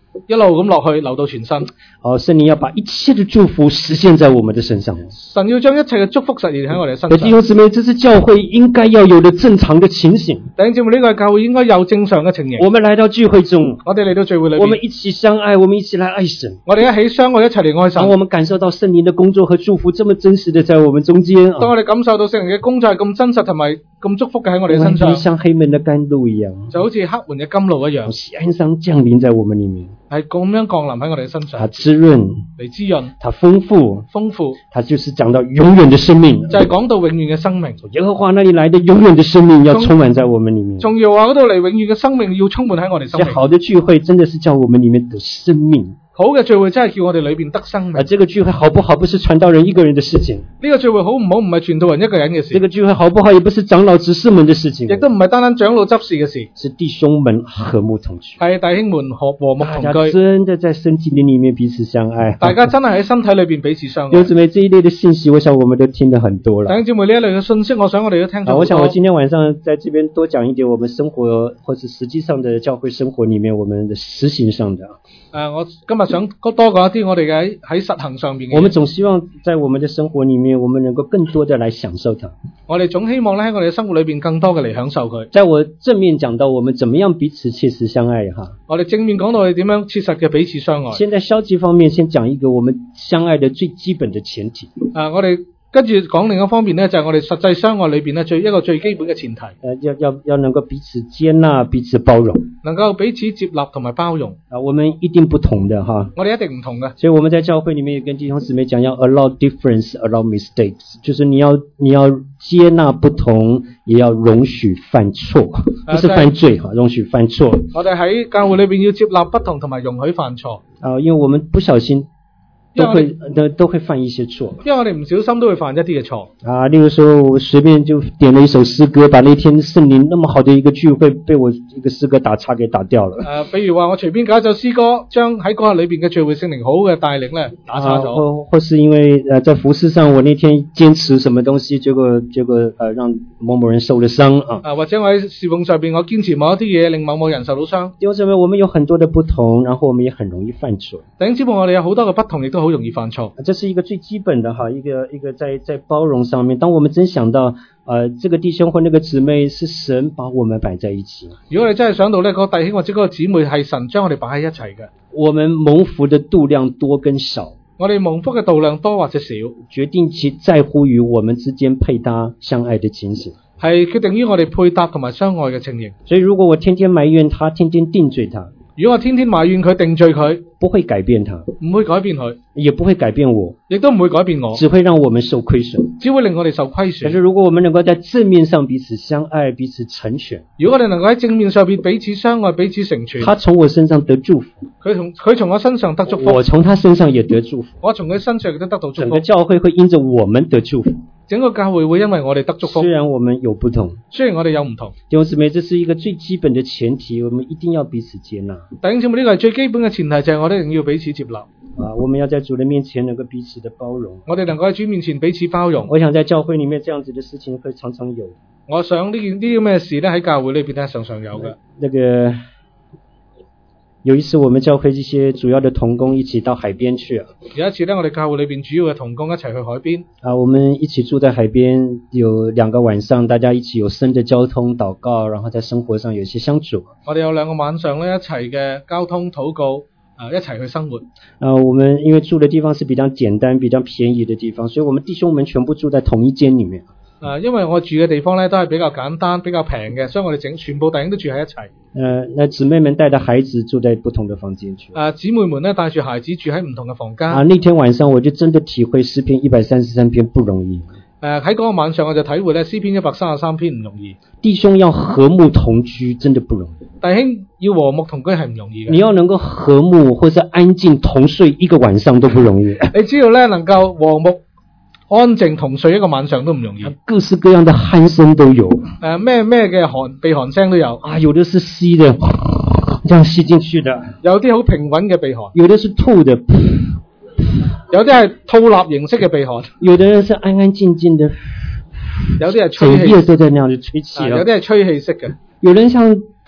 一路咁落去流到全身。 哦，聖靈要把一切的祝福實現在我們的身上。 神要將一切嘅祝福實現喺我哋身上。 弟兄姊妹，這是教會應該要有的正常的情形。 弟兄姊妹，呢個係教會應該有正常嘅情形。 我們來到聚會中， 我哋嚟到聚會裏邊， 我們一起相愛，我們一起來愛神。 我哋一起相愛，一齊嚟愛神。 當我們感受到聖靈的工作和祝福這麼真實的在我們中間， 當我哋感受到聖靈嘅工作係咁真實同埋咁祝福嘅喺我哋身上， 像黑門的甘露一樣， 就好似黑門嘅甘露一樣， 恩上降臨在我們裏面， 係咁樣降臨喺我哋身上， 它滋潤， 嚟滋潤， 它豐富， 豐富， 它就是講到永遠的生命， 就係講到永遠嘅生命。 耶和華那裡來的永遠的生命要充滿在我們裡面。 從耶和華嗰度嚟，永遠嘅生命要充滿喺我哋生命。 好的聚會真的是叫我們裡面得生命。 好嘅聚會真係叫我哋裏邊得生命。 啊，這個聚會好不好，不是傳道人一個人的事情。 呢個聚會好唔好，唔係傳道人一個人嘅事。 這個聚會好不好，也不是長老執事們的事情。 亦都唔係單單長老執事嘅事。 是弟兄們和睦同居。 係弟兄們和和睦同居。 大家真的在身體裡面彼此相愛。 大家真係喺身體裏邊彼此相愛。 弟兄姊妹，這一類的信息，我想我們都聽得很多了。 弟兄姊妹，呢一類嘅信息，我想我哋都聽咗好多。 我想我今天晚上在這邊多講一點，我們生活或者實際上的教會生活裡面，我們的實行上的。 誒、呃，我今日想多講一啲我哋嘅喺實行上面嘅。 我們總希望在我們的生活裡面，我們能夠更多的來享受它。 我哋總希望咧喺我哋嘅生活裏邊更多嘅嚟享受佢。 在我正面講到我們怎麼樣彼此切實相愛哈。 我哋正面講到我哋點樣切實嘅彼此相愛。 現在消極方面，先講一個我們相愛的最基本的前提。 誒、呃，我哋。跟住講另一方面咧，就係、是、我哋實際相愛裏邊咧最一個最基本嘅前提。 誒，要要要能夠彼此接納、彼此包容， 能夠彼此接納同埋包容。 啊，我們一定不同的哈。 我哋一定唔同嘅。所以我們在教會裡面也跟弟兄姊妹講，要 allow difference, allow mistakes， 就是你要你要接納不同，也要容許犯錯，不是犯罪哈，容許犯錯。 我哋喺教會裏邊要接納不同同埋容許犯錯。 啊，因為我們不小心。都會都都會犯一些錯， 因為我哋唔小心都會犯一啲嘅錯。 啊，例如說我隨便就點了一首詩歌，把那天聖靈那麼好的一個聚會被我一個詩歌打岔給打掉了。誒、 呃，比如話我隨便搞一首詩歌，將喺嗰日裏邊嘅聚會聖靈好嘅帶領咧打岔咗、啊。或或是因為誒、呃、在服事上我那天堅持什麼東西，結果結果誒、呃、讓某某人受了傷啊。 啊，或者我喺侍奉上邊我堅持某一啲嘢，令某某人受到傷。 因為我們有很多的不同，然後我們也很容易犯錯。 弟兄姊妹，我哋有好多嘅不同，亦都好容易犯錯。 這是一個最基本的哈，一個一個在在包容上面。當我們真想到，呃，這個弟兄或那個姊妹是神把我們擺在一起。 如果你真係想到呢個弟兄或者嗰個姊妹係神將我哋擺喺一齊嘅， 我們蒙福的度量多跟少， 我哋蒙福嘅度量多或者少， 決定其在乎於我們之間配搭相愛的情形， 係決定於我哋配搭同埋相愛嘅情形。 所以如果我天天埋怨他，天天定罪他， 如果我天天埋怨佢定罪佢， 不會改變他， 唔會改變佢， 也不會改變我， 亦都唔會改變我， 只會讓我們受虧損， 只會令我哋受虧損。 但是如果我們能夠在正面上彼此相愛，彼此成全， 如果我哋能夠喺正面上邊彼此相愛，彼此成全， 他從我身上得祝福， 佢從佢從我身上得祝福， 我從他身上也得祝福， 我從佢身上亦都得到祝福。 整個教會會因着我們得祝福， 整個教會會因為我哋得祝福。 雖然我們有不同， 雖然我哋有唔同， 弟兄姊妹，這是一個最基本的前提，我們一定要彼此接納。 弟兄姊妹，呢個係最基本嘅前提，就係我哋一定要彼此接納。 啊，我們要在主的面前能夠彼此的包容。 我哋能夠喺主面前彼此包容。 我想在教會裡面這樣子的事情會常常有。 我想呢件呢啲咩事咧喺教會裏邊咧常常有嘅。 那個有一次我們教會一些主要的同工一起到海邊去啊。 有一次咧，我哋教會裏邊主要嘅同工一齊去海邊。 啊，我們一起住在海邊，有兩個晚上，大家一起有深的交通禱告，然後在生活上有一些相處。 我哋有兩個晚上咧一齊嘅交通禱告。啊，一齊去生活。 啊，我們因為住的地方是比較簡單、比較便宜的地方，所以我們弟兄們全部住在同一間裡面。 啊，因為我住嘅地方咧都係比較簡單、比較平嘅，所以我哋整全部弟兄都住喺一齊。 呃，那姊妹們帶着孩子住在不同的房間去。 啊，姊妹們咧帶住孩子住喺唔同嘅房間。 啊，那天晚上我就真的體會詩篇一百三十三篇不容易。 誒，喺嗰個晚上我就體會咧詩篇一百三十三篇唔容易。 弟兄要和睦同居真的不容易。 弟兄要和睦同居係唔容易嘅。 你要能夠和睦或者安靜同睡一個晚上都不容易。 你知道咧能夠和睦安靜同睡一個晚上都唔容易。 各式各樣的鼾聲都有。誒， 咩咩嘅寒鼻鼾聲都有。 啊，有的是吸的，這樣吸進去的。 有啲好平穩嘅鼻鼾。 有的是吐的。 有啲係吐納形式嘅鼻鼾， 有的人是安安靜靜的， 有啲係吹氣， 整夜都在那樣子吹氣、啊啊，有啲係吹氣式嘅， 有人像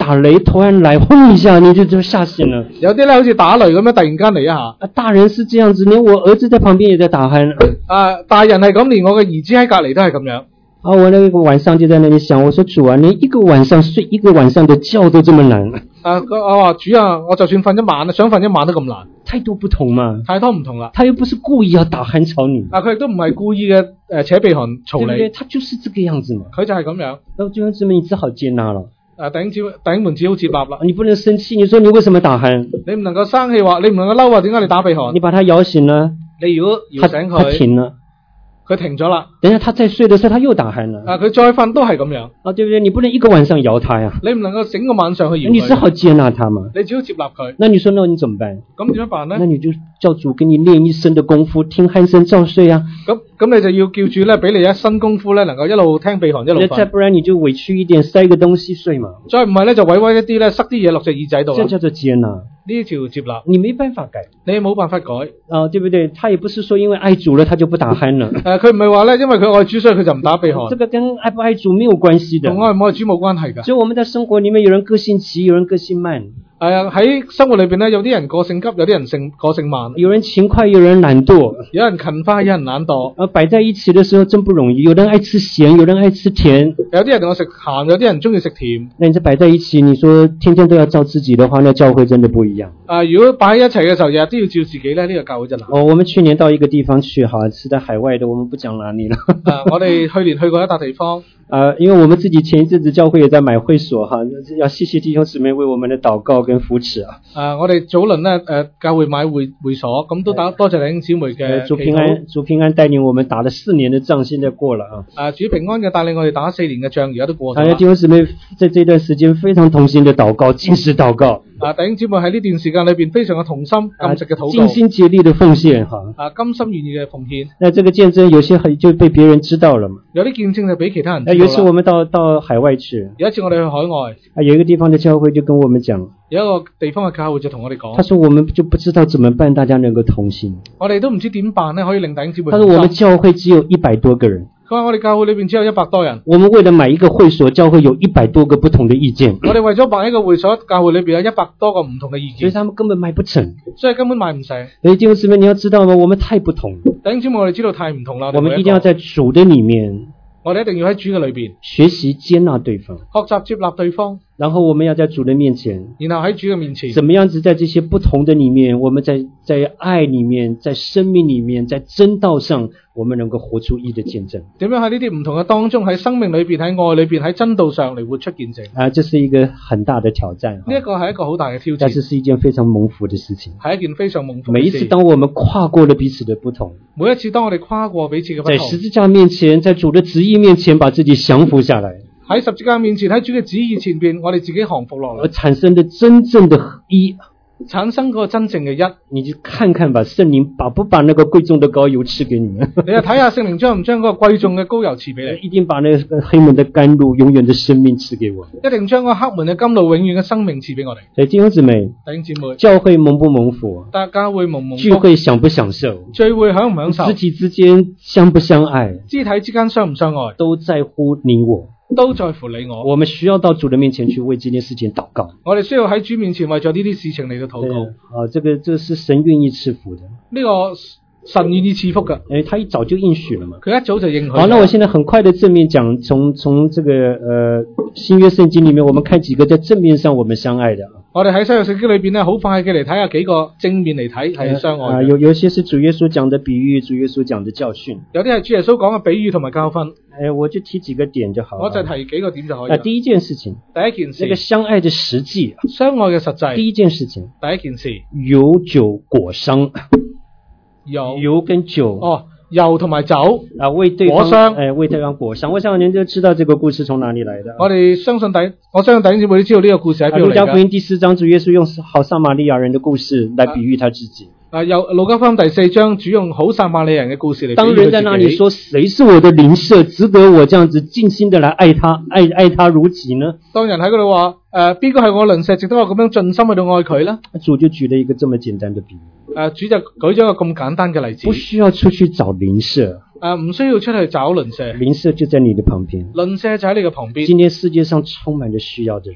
打雷突然來，轟一下你就就嚇醒了。 有啲咧好似打雷咁樣突然間嚟一下。 啊，大人是這樣子，連我兒子在旁邊也在打鼾。 啊，大人係咁，連我嘅兒子喺隔離都係咁樣。 啊，我那個晚上就在那裡想，我說主啊，連一個晚上睡一個晚上的覺都這麼難。 啊，我話主啊，我就算瞓一晚，想瞓一晚都咁難。 態度不同嘛， 太多唔同啦。 他又不是故意要打鼾吵你。 啊，佢亦都唔係故意嘅誒扯鼻鼾嘈你。對不對？ 他就是這個樣子嘛。 佢就係咁樣。 那弟兄姊妹，你只好接納了。 啊，弟兄姊妹，弟兄們只好接納啦。 你不能生氣，你說你為什麼打鼾？ 你唔能夠生氣話，你唔能夠嬲話，點解你打鼻鼾？ 你把他搖醒了， 你如果搖醒佢， 他停了。 佢停咗啦， 等下他再睡的時候，他又打鼾了。 啊，佢再瞓都係咁樣。 啊，對不對？你不能一個晚上搖他呀。 你唔能夠整個晚上去搖佢。 你只好接納他嘛。 你只好接納佢。 那你說，那你怎麼辦？ 咁點樣辦呢？ 那你就叫主給你練一身的功夫，聽鼾聲照睡啊。 咁咁你就要叫主咧，俾你一身功夫咧，能夠一路聽鼻鼾一路瞓。 再不然你就委屈一點，塞個東西睡嘛。 再唔係咧，就委屈一啲咧，塞啲嘢落隻耳仔度。 這叫做接納。 呢條接納， 你沒辦法改， 你冇辦法改啊，對不對？他也不是說因為愛主了，他就不打鼾了。誒、 呃，佢唔係話咧，因為佢愛主，所以佢就唔打鼻鼾。 這個跟愛不愛主沒有關係的， 同愛唔愛主冇關係噶。 所以我們在生活裏面，有人個性急，有人個性慢。 係啊，喺生活裏邊咧，有啲人個性急，有啲人性個性慢。 有人勤快，有人懶惰。 有人勤快，有人懶惰。 啊，擺在一起的時候真不容易。有人愛吃鹹，有人愛吃甜。 有啲人同我食鹹，有啲人中意食甜。 那你這擺在一起，你說天天都要照自己的話，那教會真的不一樣。 啊，如果擺喺一齊嘅時候，日日都要照自己咧，呢、這個教會真係。 哦，我們去年到一個地方去，哈，是在海外的，我們不講哪裡了。 啊，我哋去年去過一笪地方。 啊，因為我們自己前一陣子教會也在買會所，哈，要謝謝弟兄姊妹為我們的禱告跟扶持啊。 啊，我哋早輪咧，誒、呃，教會買會會所，咁都打多謝弟兄姊妹嘅。 主平安，主平安帶領我們打了四年的仗，現在過了啊。啊， 主平安嘅帶領我哋打四年嘅仗，而家都過咗啦。 啊，弟兄姊妹在這段時間非常同心的禱告，禁食禱告。 啊，弟兄姊妹喺呢段時間裏邊非常嘅同心禁食嘅禱告， 盡心竭力的奉獻哈。 啊，甘心願意嘅奉獻。 那這個見證有些很就被別人知道了嘛。有啲見證就俾其他人知道啦。 有一次我們到到海外去， 有一次我哋去海外， 啊，有一個地方的教會就跟我們講， 有一個地方嘅教會就同我哋講， 他說我們就不知道怎麼辦，大家能夠同心。 我哋都唔知點辦呢，可以令弟兄姊妹。 他說我們教會只有一百多個人。 佢話我哋教會裏邊只有一百多人。 我們為了買一個會所，教會有一百多個不同的意見。 我哋為咗買一個會所，教會裏邊有一百多個唔同嘅意見， 所以他們根本買不成， 所以根本買唔成。 所以弟兄姊妹你要知道嗎？我們太不同。 弟兄姊妹我哋知道太唔同啦。 我們一定要在主的裡面， 我哋一定要喺主嘅裏邊學習接納對方， 學習接納對方。 然後我們要在主的面前， 然後喺主嘅面前， 怎麼樣子在這些不同的裡面，我們在在愛裡面，在生命裡面，在真道上，我們能夠活出義的見證。 點樣喺呢啲唔同嘅當中，喺生命裏邊，喺愛裏邊，喺真道上嚟活出見證？ 啊，這是一個很大的挑戰。 呢一個係一個好大嘅挑戰， 但是是一件非常蒙福的事情。 係一件非常蒙福嘅事。 每一次當我們跨過了彼此的不同， 每一次當我哋跨過彼此嘅不同， 在十字架面前，在主的旨意面前，把自己降服下來。 喺十字架面前，喺主嘅旨意前邊，我哋自己降服落嚟， 而產生的真正的義， 產生嗰個真正嘅一， 你就看看吧，聖靈把不把那個貴重的膏油賜給你們？ 你就睇下聖靈將唔將嗰個貴重嘅膏油賜俾你？ 一定把那個黑門的甘露永遠的生命賜給我。 一定將個黑門嘅甘露永遠嘅生命賜俾我哋。 所以弟兄姊妹， 弟兄姊妹， 教會蒙不蒙福？ 大家會蒙蒙福？ 聚會享不享受？ 聚會享唔享受？ 肢體之間相不相愛？ 肢體之間相唔相愛？ 都在乎你我。 都在乎你我。 我們需要到主的面前去為這件事情禱告。 我哋需要喺主面前為咗呢啲事情嚟到禱告。 啊，這個這個是神願意賜福的。 呢個神願意賜福嘅， 誒，他一早就應許了嘛。 佢一早就應許。 好，那我現在很快的正面講，從從這個呃新約聖經裡面，我們看幾個在正面上我們相愛的。 我哋喺新約聖經裏邊咧，好快嘅嚟睇下幾個正面嚟睇係相愛嘅。 啊，有有些是主耶穌講的比喻，主耶穌講的教訓。 有啲係主耶穌講嘅比喻同埋教訓。 誒，我就提幾個點就好。 我就提幾個點就可以。 啊，第一件事情， 第一件事， 那個相愛的實際， 相愛嘅實際。 第一件事情， 第一件事， 油酒果商， 油油跟酒。 哦。油同埋酒啊，為對方果商， 誒，為對方果商。我想您就知道這個故事從哪裡來的。 我哋相信第，我相信弟兄姊妹都知道呢個故事喺邊度嚟㗎。路加福音第四章，主耶穌用好撒瑪利亞人的故事來比喻他自己。 啊，有路加福音第四章，主用好撒瑪利亞人嘅故事嚟比喻佢自己。 當人在那裡說，誰是我的鄰舍，值得我這樣子盡心的來愛他，愛愛他如己呢？ 當人喺嗰度話，誒，邊個係我鄰舍，值得我咁樣盡心去到愛佢呢？ 主就舉了一個這麼簡單的比喻。 誒，主就舉咗一個咁簡單嘅例子。 不需要出去找鄰舍。 誒，唔需要出去找鄰舍。 鄰舍就在你的旁邊。 鄰舍就喺你嘅旁邊。 今天世界上充滿着需要的人。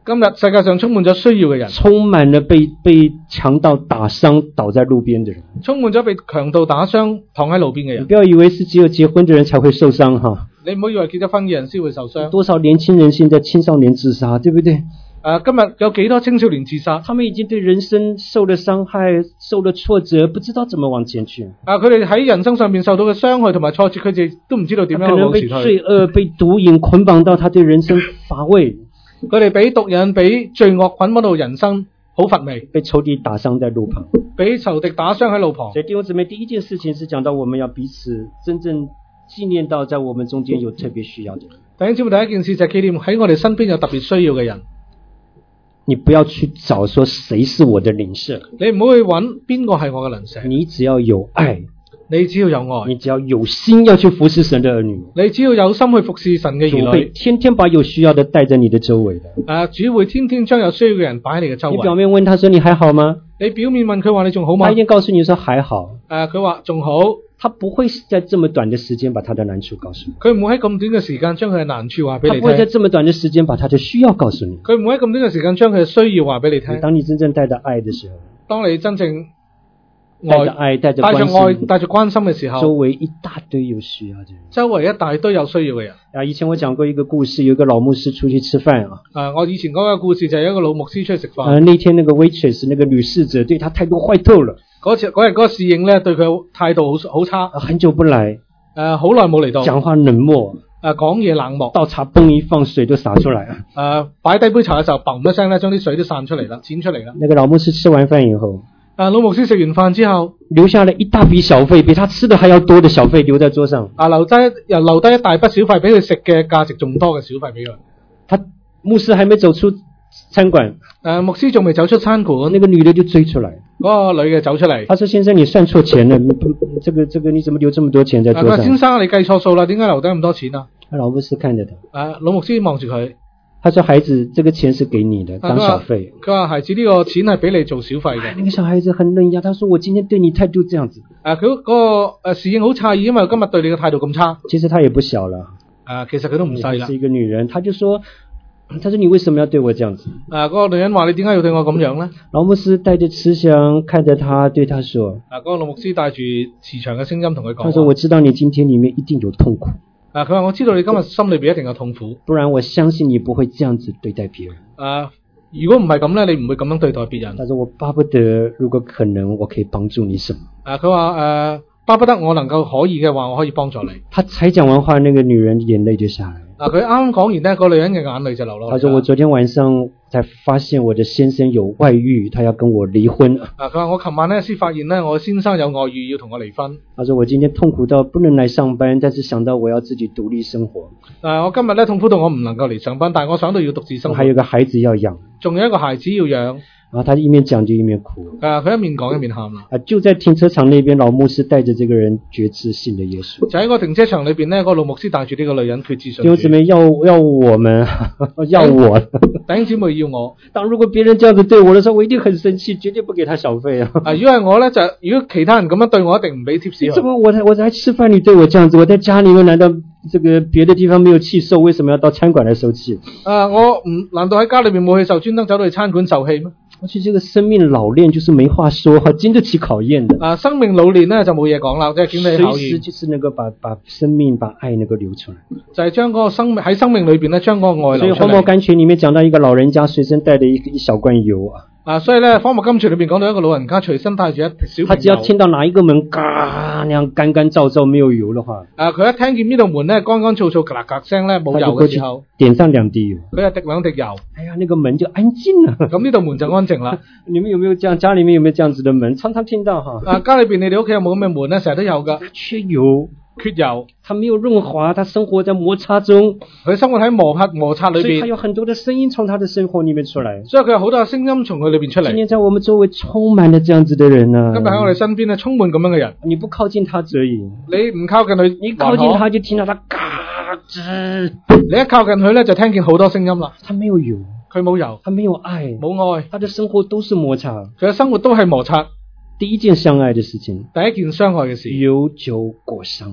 今日世界上充滿咗需要嘅人， 充滿了被被強盜打傷倒在路邊的人， 充滿咗被強盜打傷躺喺路邊嘅人。 你不要以為是只有結婚的人才會受傷哈， 你唔好以為結咗婚嘅人先會受傷。 多少年輕人現在青少年自殺，對不對？ 誒，今日有幾多青少年自殺？ 他們已經對人生受了傷害，受了挫折，不知道怎麼往前去。 啊，佢哋喺人生上面受到嘅傷害同埋挫折，佢哋都唔知道點樣往前去。 可能被罪惡、被毒癮捆綁到，他對人生乏味。 佢哋俾毒癮、俾罪惡捆綁到人生好乏味， 被仇敵打傷在路旁， 俾仇敵打傷喺路旁。 所以弟兄姊妹，第一件事情是講到我們要彼此真正紀念到在我們中間有特別需要的人。 弟兄姊妹，第一件事就係紀念喺我哋身邊有特別需要嘅人。 你不要去找說誰是我的鄰舍， 你唔好去揾邊個係我嘅鄰舍。 你只要有愛， 你只要有愛， 你只要有心要去服侍神的兒女， 你只要有心去服侍神嘅兒主會女， 天天把有需要的帶在你的周圍的。 誒，主會天天將有需要嘅人擺喺你嘅周圍。 你表面問他說你還好嗎？ 你表面問佢話你仲好嗎？ 他一定告訴你說還好。 誒，佢話仲好。 他不會在這麼短的時間把他的難處告訴你， 佢唔會喺咁短嘅時間將佢嘅難處話俾你聽。 他不會在這麼短的時間把他的需要告訴你， 佢唔會喺咁短嘅時間將佢嘅需要話俾你聽。 當你真正帶着愛的時候， 當你真正帶着愛、帶着關心、 帶着愛、帶着關心嘅時候， 周圍一大堆有需要的人， 周圍一大堆有需要嘅人。 啊，以前我講過一個故事，有一個老牧師出去吃飯啊， 啊，我以前講嘅故事就係一個老牧師出去食飯。 啊，那天那個 waitress 那個女侍者對他態度壞透了。 嗰次嗰日嗰個侍應咧對佢態度好好差， 很久不來， 誒好耐冇嚟到， 講話冷漠， 誒講嘢冷漠， 倒茶崩一放水都灑出來啊， 誒擺低杯茶嘅時候，砰一聲咧將啲水都散出嚟啦，濺出嚟啦。 那個老牧師吃完飯以後， 誒老牧師食完飯之後， 留下了一大筆小費，比他吃的還要多的小費留在桌上， 啊留低又留低一大筆小費俾佢食嘅價值仲多嘅小費俾佢。 他牧師還沒走出餐館， 誒牧師仲未走出餐館， 那個女的就追出來。 嗰個女嘅走出嚟， 他說：先生，你算錯錢了，你不，這個這個你怎麼留這麼多錢在桌上？ 先生，你計錯數啦，點解留低咁多錢啊？ 老牧師看着他， 誒老牧師望住佢， 他說：孩子，這個錢是給你的，當小費。 佢話：孩子，呢個錢係俾你做小費嘅。 那個小孩子很嫩呀，他說：我今天對你態度這樣子。 誒佢嗰個誒侍應好詫異，因為今日對你嘅態度咁差。 其實他也不小了， 誒其實佢都唔細啦。 是一個女人，他就說。他說：你為什麼要對我這樣子？ 啊，嗰個女人話：你點解要對我咁樣呢？ 老牧師帶着慈祥看着他，對他說： 啊，嗰個老牧師帶住慈祥嘅聲音同佢講。 他說：我知道你今天裏面一定有痛苦。 啊，佢話：我知道你今日心裏邊一定有痛苦， 不然我相信你不會這樣子對待別人。 啊，如果唔係咁咧，你唔會咁樣對待別人。 他說：我巴不得，如果可能，我可以幫助你什麼？ 啊，佢話：誒、呃，巴不得我能夠可以嘅話，我可以幫助你。 他才講完話，那個女人眼淚就下來。 啊！佢啱啱講完呢，個女人嘅眼淚就流落嚟。 他說：我昨天晚上才發現我的先生有外遇，他要跟我離婚。 啊！佢話我琴晚呢先發現呢，我先生有外遇，要同我離婚。 他說：我今天痛苦到不能來上班，但是想到我要自己獨立生活。 啊！我今日呢痛苦到我唔能夠嚟上班，但係我想到要獨自生活。 還有個孩子要養， 仲有一個孩子要養。 然後他一面講就一面哭。 啊！佢一面講一面喊啦。 啊！就在停車場那邊，老牧師帶着這個人決志信的耶穌。 就喺個停車場裏邊呢，個老牧師帶住呢個女人決志信主。 弟兄姊妹要要我們要我， 弟兄姊妹要我。 當如果別人這樣子對我的時候，我一定很生氣，絕對不給他小費啊！ 啊！如果係我咧，就如果其他人咁樣對我，一定唔俾貼士。 怎麼我在我在吃飯，你對我這樣子？我在家裏面難道這個別的地方沒有氣受，為什麼要到餐館來受氣？ 啊！我唔難道喺家裏面冇氣受，專登走到去餐館受氣咩？ 而且這個生命老練就是沒話說，經得起考驗的。 啊，生命老練咧就冇嘢講啦，即係經得起考驗。隨時就是能夠把把生命、把愛能夠流出來。 就係將嗰個生命喺生命裏邊咧，將嗰個愛流出嚟。 所以《荒漠甘泉》裏面講到一個老人家隨身帶的一一小罐油啊。 啊，所以咧《荒漠甘泉》裏邊講到一個老人家隨身帶住一小瓶油。 他只要聽到哪一個門嘎那樣乾乾燥燥沒有油的話， 啊，佢一聽見呢度門咧乾乾燥燥嘎嘎聲咧冇油嘅時候， 點上兩滴油， 佢就滴兩滴油。 哎呀，那個門就安靜了。 咁呢度門就安靜啦。 你們有沒有這樣？家裏面有沒有這樣子的門？常常聽到哈。 啊，家裏邊你哋屋企有冇咁嘅門咧？成日都有噶。 缺油。 缺油， 他沒有潤滑，他生活在摩擦中， 佢生活喺摩擦摩擦裏邊， 所以他有很多的聲音從他的生活裏面出來， 所以佢有好多嘅聲音從佢裏邊出嚟。 今天在我們周圍充滿了這樣子的人啊， 今日喺我哋身邊咧充滿咁樣嘅人， 你不靠近他則已， 你唔靠近佢， 你靠近他就聽到他嘎吱， 你一靠近佢咧就聽見好多聲音啦。 他沒有油， 佢冇油， 他沒有愛， 冇愛， 他的生活都是摩擦， 佢嘅生活都係摩擦。 第一件相愛的事情， 第一件相愛嘅事， 有酒果香。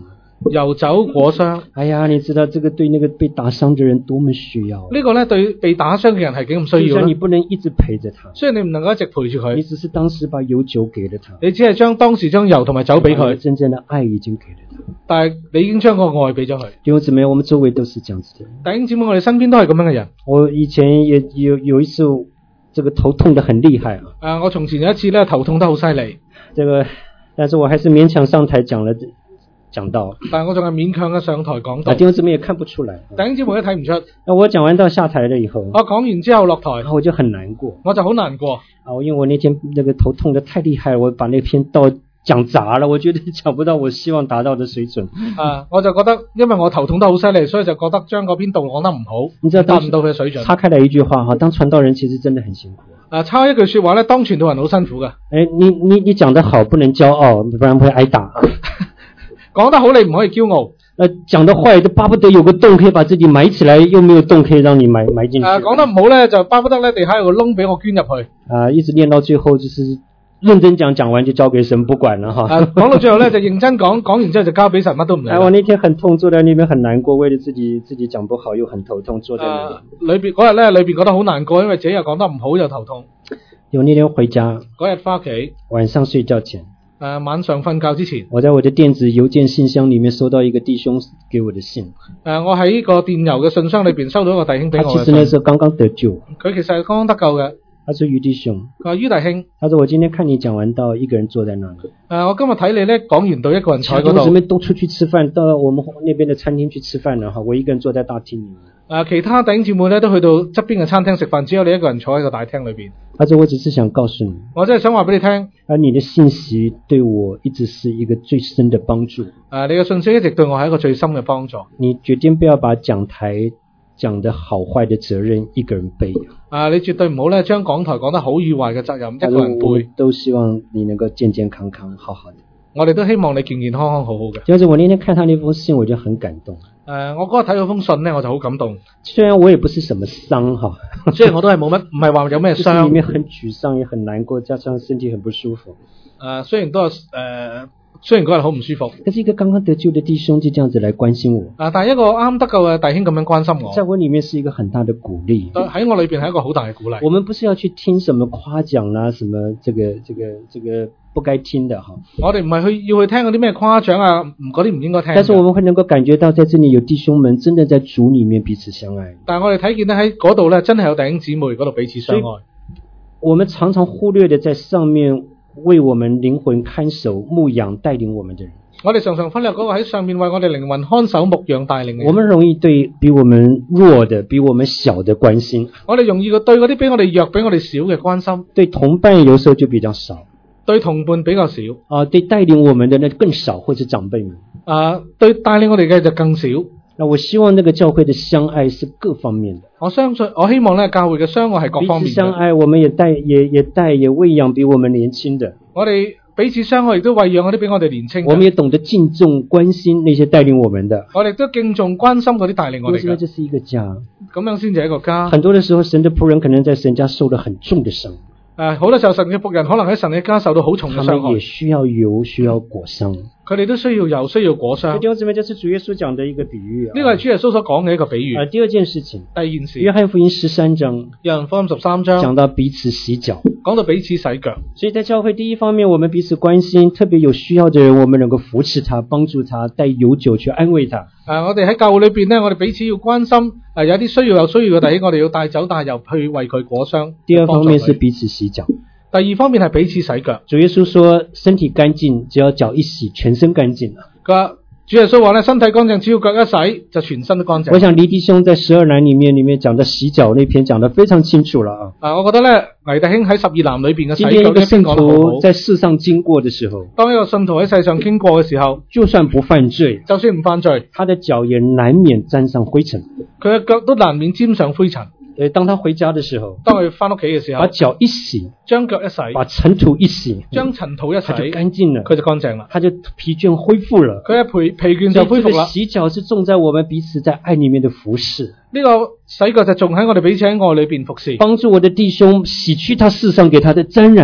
油酒果香。 哎呀，你知道這個對那個被打傷的人多麼需要。 呢個咧對被打傷嘅人係幾咁需要咧。 你不能一直陪着他， 雖然你唔能夠一直陪住佢， 你只是當時把油酒給了他， 你只係將當時將油同埋酒俾佢， 真正的愛已經給了他， 但係你已經將個愛俾咗佢。 弟兄姊妹，我們周圍都是這樣子的。 弟兄姊妹，我哋身邊都係咁樣嘅人。 我以前也有有一次，這個頭痛得很厲害啊。 誒、呃，我從前有一次咧頭痛得好犀利。 這個，但是我還是勉強上台講了講到。 但係我仲係勉強嘅上台講到。 啊，弟兄姊妹也看不出來。 弟兄姊妹都睇唔出。 那我講完到下台了以後， 我講完之後落台， 我就很難過。 我就好難過。 啊，因為我那天那個頭痛得太厲害，我把那篇道講砸了，我覺得講不到我希望達到的水準。 啊，我就覺得，因為我頭痛得好犀利，所以就覺得將嗰篇道講得唔好， 你知道達唔到佢嘅水準。 岔開來一句話哈，當傳道人其實真的很辛苦。 啊，抄一句說話咧，當傳道人好辛苦噶。 誒，你你你講得好，不能驕傲，不然會挨打。 講得好，你唔可以驕傲。 呃，講得壞，都巴不得有個洞可以把自己埋起來，又沒有洞可以讓你埋埋進去。 啊，講得唔好咧，就巴不得咧地下有個窿俾我捐入去。 啊，一直練到最後就是認真講，講完就交給神不管了哈。 啊，講到最後咧就認真講，講完之後就交俾神，乜都唔理。 哎，我那天很痛，坐在那邊很難過，為了自己自己講不好又很頭痛，坐在那裡。 啊，裏邊嗰日咧，裏邊覺得好難過，因為自己又講得唔好又頭痛。 有那天回家， 嗰日翻屋企， 晚上睡覺前。 誒、呃，晚上瞓覺之前， 我在我的電子郵件信箱裡面收到一個弟兄給我的信。誒、 呃，我喺個電郵嘅信箱裏邊收到一個弟兄俾我嘅信。 他其實那時候剛剛得救。 佢其實係剛剛得救嘅。 他說於弟兄。 佢話於弟兄。 他說我今天看你講完道，一個人坐在那裡。誒、 呃，我今日睇你咧講完道，一個人坐喺嗰度。 我準備都出去吃飯，到我們那邊的餐廳去吃飯了哈，我一個人坐在大廳裡面。 誒、呃，其他弟兄姊妹咧都去到側邊嘅餐廳食飯，只有你一個人坐喺個大廳裏邊。 他說我只是想告訴你， 我真係想話俾你聽， 而你的信息對我一直是一個最深的幫助。誒、 呃，你嘅信息一直對我係一個最深嘅幫助。 你決定不要把講台講得好壞的責任一個人背。 啊、呃，你絕對唔好咧將講台講得好與壞嘅責任一個人背。 我都希望你能夠健健康康好好的。 我哋都希望你健健康康好好嘅。 就是我那天看他那封信，我就很感動。誒、 呃，我嗰日睇到封信咧，我就好感動。 雖然我也不是什麼傷哈， 雖然我都係冇乜，唔係話有咩傷。 就是裡面很沮喪，也很難過，加上身體很不舒服。誒、 呃，雖然都有誒、呃，雖然嗰日好唔舒服。 但是一個剛剛得救的弟兄就這樣子來關心我。 啊、呃，但係一個啱得救嘅弟兄咁樣關心我， 在我裡面是一個很大的鼓勵。 喺我裏邊係一個好大嘅鼓勵。 我們不是要去聽什麼誇獎啦，什麼這個這個這個不該聽的哈。 我哋唔係去要去聽嗰啲咩誇獎啊，唔嗰啲唔應該聽。 但是我們會能夠感覺到，在這裡有弟兄們真的在主裡面彼此相愛。 但係我哋睇見咧喺嗰度咧，真係有弟兄姊妹嗰度彼此相愛。 我們常常忽略的在上面為我們靈魂看守、牧養、帶領我們的人。 我哋常常忽略嗰個喺上面為我哋靈魂看守、牧養、帶領嘅人。 我們容易對比我們弱的、比我們小的關心。 我哋容易對嗰啲比我哋弱、比我哋少嘅關心。 對同伴有時候就比較少。 對同伴比較少。 啊，對帶領我們的那更少，或者長輩們。 啊，對帶領我哋嘅就更少。 那我希望那個教會的相愛是各方面的。 我相信，我希望咧教會嘅相愛係各方面嘅。彼此相愛，我們也帶也也帶也餵養比我們年輕的。我哋彼此相愛，亦都餵養嗰啲比我哋年輕嘅。 我們也懂得敬重關心那些帶領我們的。 我哋都敬重關心嗰啲帶領我哋嘅。 因為這是一個家。 咁樣先至係一個家。 很多的時候，神的僕人可能在神家受了很重的傷。 誒，好多時候神嘅僕人可能喺神嘅家受到好重嘅傷害。 他們也需要油，需要果傷。 佢哋都需要油，需要果傷。 弟兄姊妹，這是主耶穌講的一個比喻啊。 呢個係主耶穌所講嘅一個比喻。 啊，第二件事情。 第二件事。 約翰福音十三章。 約翰福音十三章。 講到彼此洗腳。 講到彼此洗腳。 所以在教會第一方面，我們彼此關心，特別有需要的人，我們能夠扶持他，幫助他，帶油酒去安慰他。誒、 呃，我哋喺教會裏邊呢，我哋彼此要關心，誒、呃，有啲需要有需要嘅弟兄，我哋要帶酒帶油去為佢果傷。 第二方面是彼此洗腳。 第二方面係彼此洗腳。 主耶穌說，身體乾淨，只要腳一洗，全身乾淨了。 個主耶穌話咧，身體乾淨，只要腳一洗，就全身都乾淨。 我想黎弟兄在十二難裏面，裏面講的洗腳那篇講得非常清楚了啊。 啊，我覺得咧，黎弟兄喺十二難裏邊嘅洗腳呢篇講得好好。 今天一個信徒在世上經過的時候， 當一個信徒喺世上經過嘅時候， 就算不犯罪， 就算唔犯罪， 他的腳也難免沾上灰塵， 佢嘅腳都難免沾上灰塵。 誒，當他回家的時候， 當佢翻屋企嘅時候， 把腳一洗， 將腳一洗， 把塵土一洗， 將塵土一洗， 他就乾淨了， 佢就乾淨啦， 他就疲倦恢復了， 佢嘅疲疲倦就恢復啦。 洗腳是重在我們彼此在愛裏面的服侍， 呢個洗腳就重喺我哋彼此喺愛裏邊服侍， 幫助我的弟兄洗去他世上給他的沾染。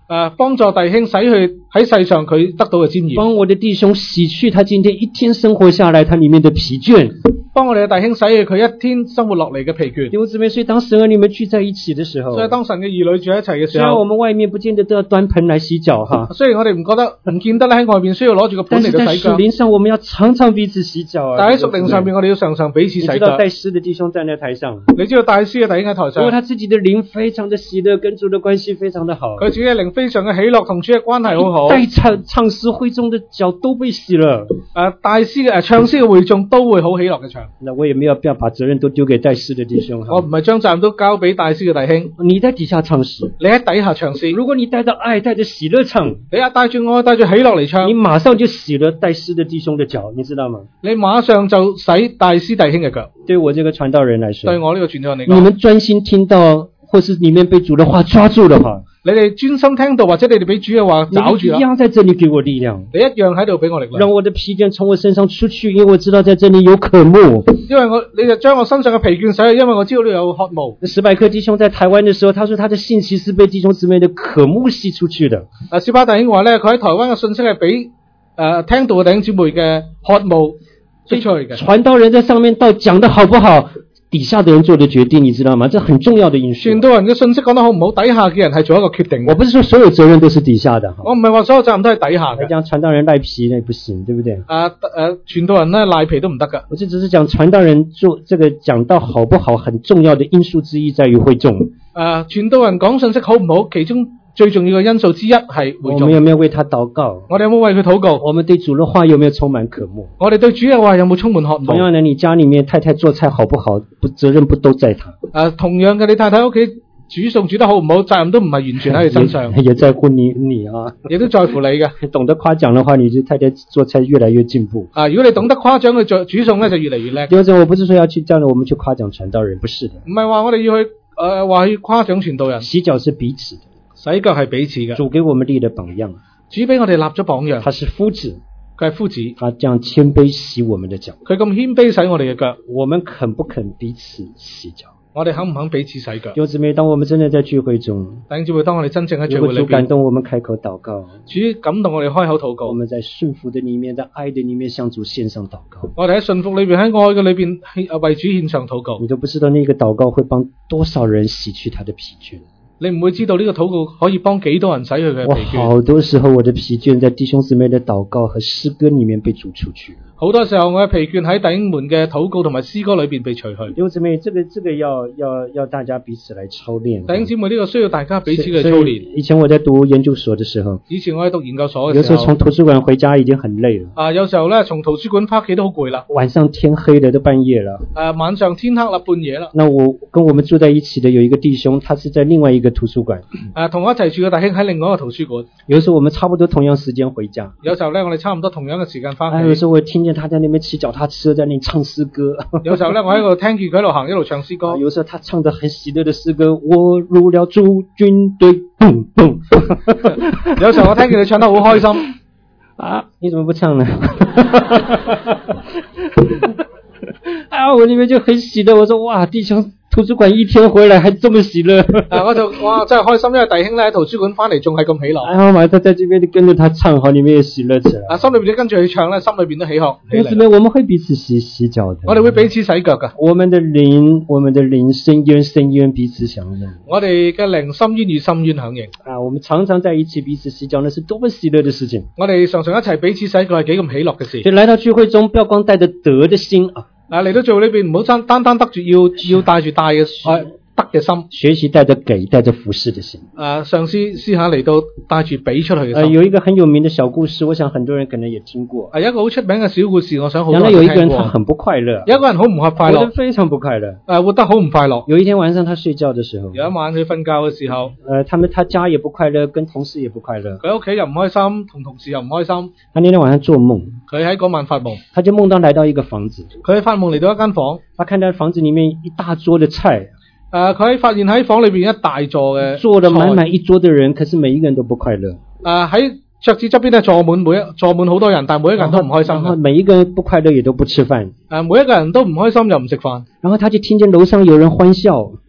誒，幫助弟兄洗去喺世上佢得到嘅尊嚴， 幫我的弟兄洗去他今天一天生活下來他裡面的疲倦， 幫我哋嘅弟兄洗去佢一天生活落嚟嘅疲倦。 弟兄姊妹，所以當神和你們聚在一起的時候， 所以當神嘅兒女住喺一齊嘅時雖然我候， 們外面不見得都要端盆來洗腳哈， 雖然我哋唔覺得唔見得咧喺外邊需要攞住個盆但是在嚟到洗腳， 屬靈上我們要常常彼此洗腳啊。 但喺屬靈上面我哋要常常彼此洗腳。 你知道帶詩的弟兄站在台上， 你知道大師嘅弟兄喺台因為上， 他自己的靈非常的喜樂，跟主的關係非常的好， 佢自己嘅靈非常嘅喜樂，同主嘅關係好好。 帶唱唱詩會眾的腳都被洗了。 誒，大師嘅誒唱詩嘅會眾都會好喜樂嘅唱。 那我也沒有必要把責任都丟給帶詩的弟兄哈， 我唔係將責任都交俾大師嘅弟兄， 你在底下唱詩， 你喺底下唱詩。 如果你帶着愛帶着喜樂唱， 你啊帶住愛帶住喜樂嚟唱， 你馬上就洗了帶詩的弟兄的腳，你知道嗎？ 你馬上就洗大師弟兄嘅腳。 對我這個傳道人來說， 對我呢個傳道人嚟你講， 們專心聽到或是裡面被主的話抓住的話， 你哋專心聽到或者你哋俾主嘅話你找住啦， 一樣在這裡給我力量， 你一樣喺度俾我力量， 讓我的疲倦從我身上出去，因為我知道在這裡有渴慕。 因為我你就將我身上嘅疲倦洗去，因為我知道呢度有渴慕。 史百克弟兄在台灣的時候，他說他的信息是被弟兄姊妹的渴慕吸出去的。 啊，小巴弟兄話咧，佢喺台灣嘅信息係俾誒聽到嘅弟兄姊妹嘅渴慕逼出去嘅。 傳道人在上面到講得好不好，底下的人做的決定，你知道嗎？這很重要的因素。 傳道人嘅信息講得好唔好，底下嘅人係做一個決定。 我不是說所有責任都是底下的， 我唔係話所有責任都係底下嘅。 講傳道人賴皮那不行，對不對？ 啊誒，傳道人咧賴皮都唔得噶。 我這只是講傳道人做這個講到好不好，很重要的因素之一在於會眾。 誒，傳道人講信息好唔好，其中最重要嘅因素之一係會眾。 我們有沒有為他禱告？ 我哋有冇為佢禱告？ 我們對主的話有沒有充滿渴慕？ 我哋對主嘅話有冇充滿渴慕？ 同樣的，你家裡面太太做菜好不好，不責任不都在他？ 誒，同樣嘅，你太太屋企煮餸煮得好唔好，責任都唔係完全喺佢身上， 也，也在乎你你啊， 亦都在乎你嘅。 懂得誇獎的話，你就太太做菜越來越進步。 啊，如果你懂得誇獎佢做煮餸咧，就越嚟越叻。 因為我不是說要去這樣，我們去誇獎傳道人，不是的。 唔係話我哋要去誒話去誇獎傳道人， 洗腳是彼此的， 洗腳係彼此嘅。 主給我們立的榜樣， 主俾我哋立咗榜樣， 他是夫子， 佢係夫子， 他這樣謙卑洗我們的腳， 佢咁謙卑洗我哋嘅腳， 我們肯不肯彼此洗腳？ 我哋肯唔肯彼此洗腳？ 弟兄姊妹，當我們真的在聚會中， 弟兄姊妹，當我哋真正喺聚如果主會裏邊， 感動我們開口禱告， 主感動我哋開口禱告， 我們在順服的裡面，在愛的裡面向主獻上禱告。 我哋喺順服裏邊喺愛嘅裏邊獻為主獻上禱告。 你都不知道那個禱告會幫多少人洗去他的疲倦。 你唔會知道呢個禱告可以幫幾多人洗去佢嘅我疲倦。 好多時候我的疲倦在弟兄姊妹的禱告和詩歌裡面被逐出去。 好多時候我嘅疲倦喺弟兄們嘅禱告同埋詩歌裏邊被除去。 弟兄姊妹，這個這個要要要大家彼此來操練。 弟兄姊妹，呢個需要大家彼此嘅操練。 以前我在讀研究所的時候， 以前我喺讀研究所嘅有時時候， 候從圖書館回家已經很累了。 啊，有時候咧從圖書館翻屋企都好攰啦。 晚上天黑了，都半夜了。 誒，晚上天黑啦，半夜啦。 那我跟我們住在一起的有一個弟兄，他是在另外一個圖書館。 誒，同我一齊住嘅弟兄喺另外一個圖書館。 有時候我們差不多同樣時間回家。 有時候咧，我哋差唔多同樣嘅時間翻啊，有時候我聽見他在那邊騎腳踏車，在那裡唱詩歌。 有時候咧，我喺度聽住佢喺度行，一路唱詩歌。 啊，有時候他唱得很喜樂的詩歌，我入了駐軍隊，嘣嘣。 有時候我聽見佢唱得好開心。 啊，你怎麼不唱呢？啊，我那邊就很喜樂，我說哇，弟兄。圖書館一天回來還這麼喜樂， 啊！我就哇真係開心，因為弟兄咧喺圖書館翻嚟仲係咁喜樂。 然後嘛，他在這邊就跟着他唱，好，你們也喜樂起來。 啊，心裏邊都跟住佢唱咧，心裏邊都喜樂。 弟兄姊妹，我們會彼此洗洗腳的。 我哋會彼此洗腳噶。 我們的靈，我們的靈深淵深淵彼此響應。 我哋嘅靈深淵與深淵響應。 啊，我們常常在一起彼此洗腳，那是多麼喜樂的事情。 我哋常常一齊彼此洗腳係幾咁喜樂嘅事。 就來到聚會中，不要光帶着得的心啊。 啊，嚟到聚會裏邊唔好單單單得住，要要帶住帶嘅得嘅心， 學習帶着給，帶着服侍的心。 啊，上司試下嚟到帶住俾出去嘅心。 呃，有一個很有名的小故事，我想很多人可能也聽過。 啊，一個好出名嘅小故事，我想好多人聽過。 聽過。 有一個人他很不快樂， 有一個人好唔快樂， 活得非常不快樂。 誒，活得好唔快樂。 有一天晚上他睡覺的時候， 有一晚佢瞓覺嘅時候， 呃，他們他家也不快樂，跟同事也不快樂。 佢屋企又唔開心，同同事又唔開心。 他那天晚上做夢， 佢喺嗰晚發夢， 他就夢到來到一個房子， 佢喺發夢嚟到一間房， 他看到房子裡面一大桌的菜。 誒，佢喺發現喺房裏邊一大座嘅坐了滿滿一桌的人，可是每一個人都不快樂。 誒，喺桌子側邊咧坐滿每一坐滿好多人，但係每一個人都唔開心。 然後每一個人不快樂也都不吃飯。 誒，每一個人都唔開心又唔食飯。 然後他就聽見樓上有人歡笑。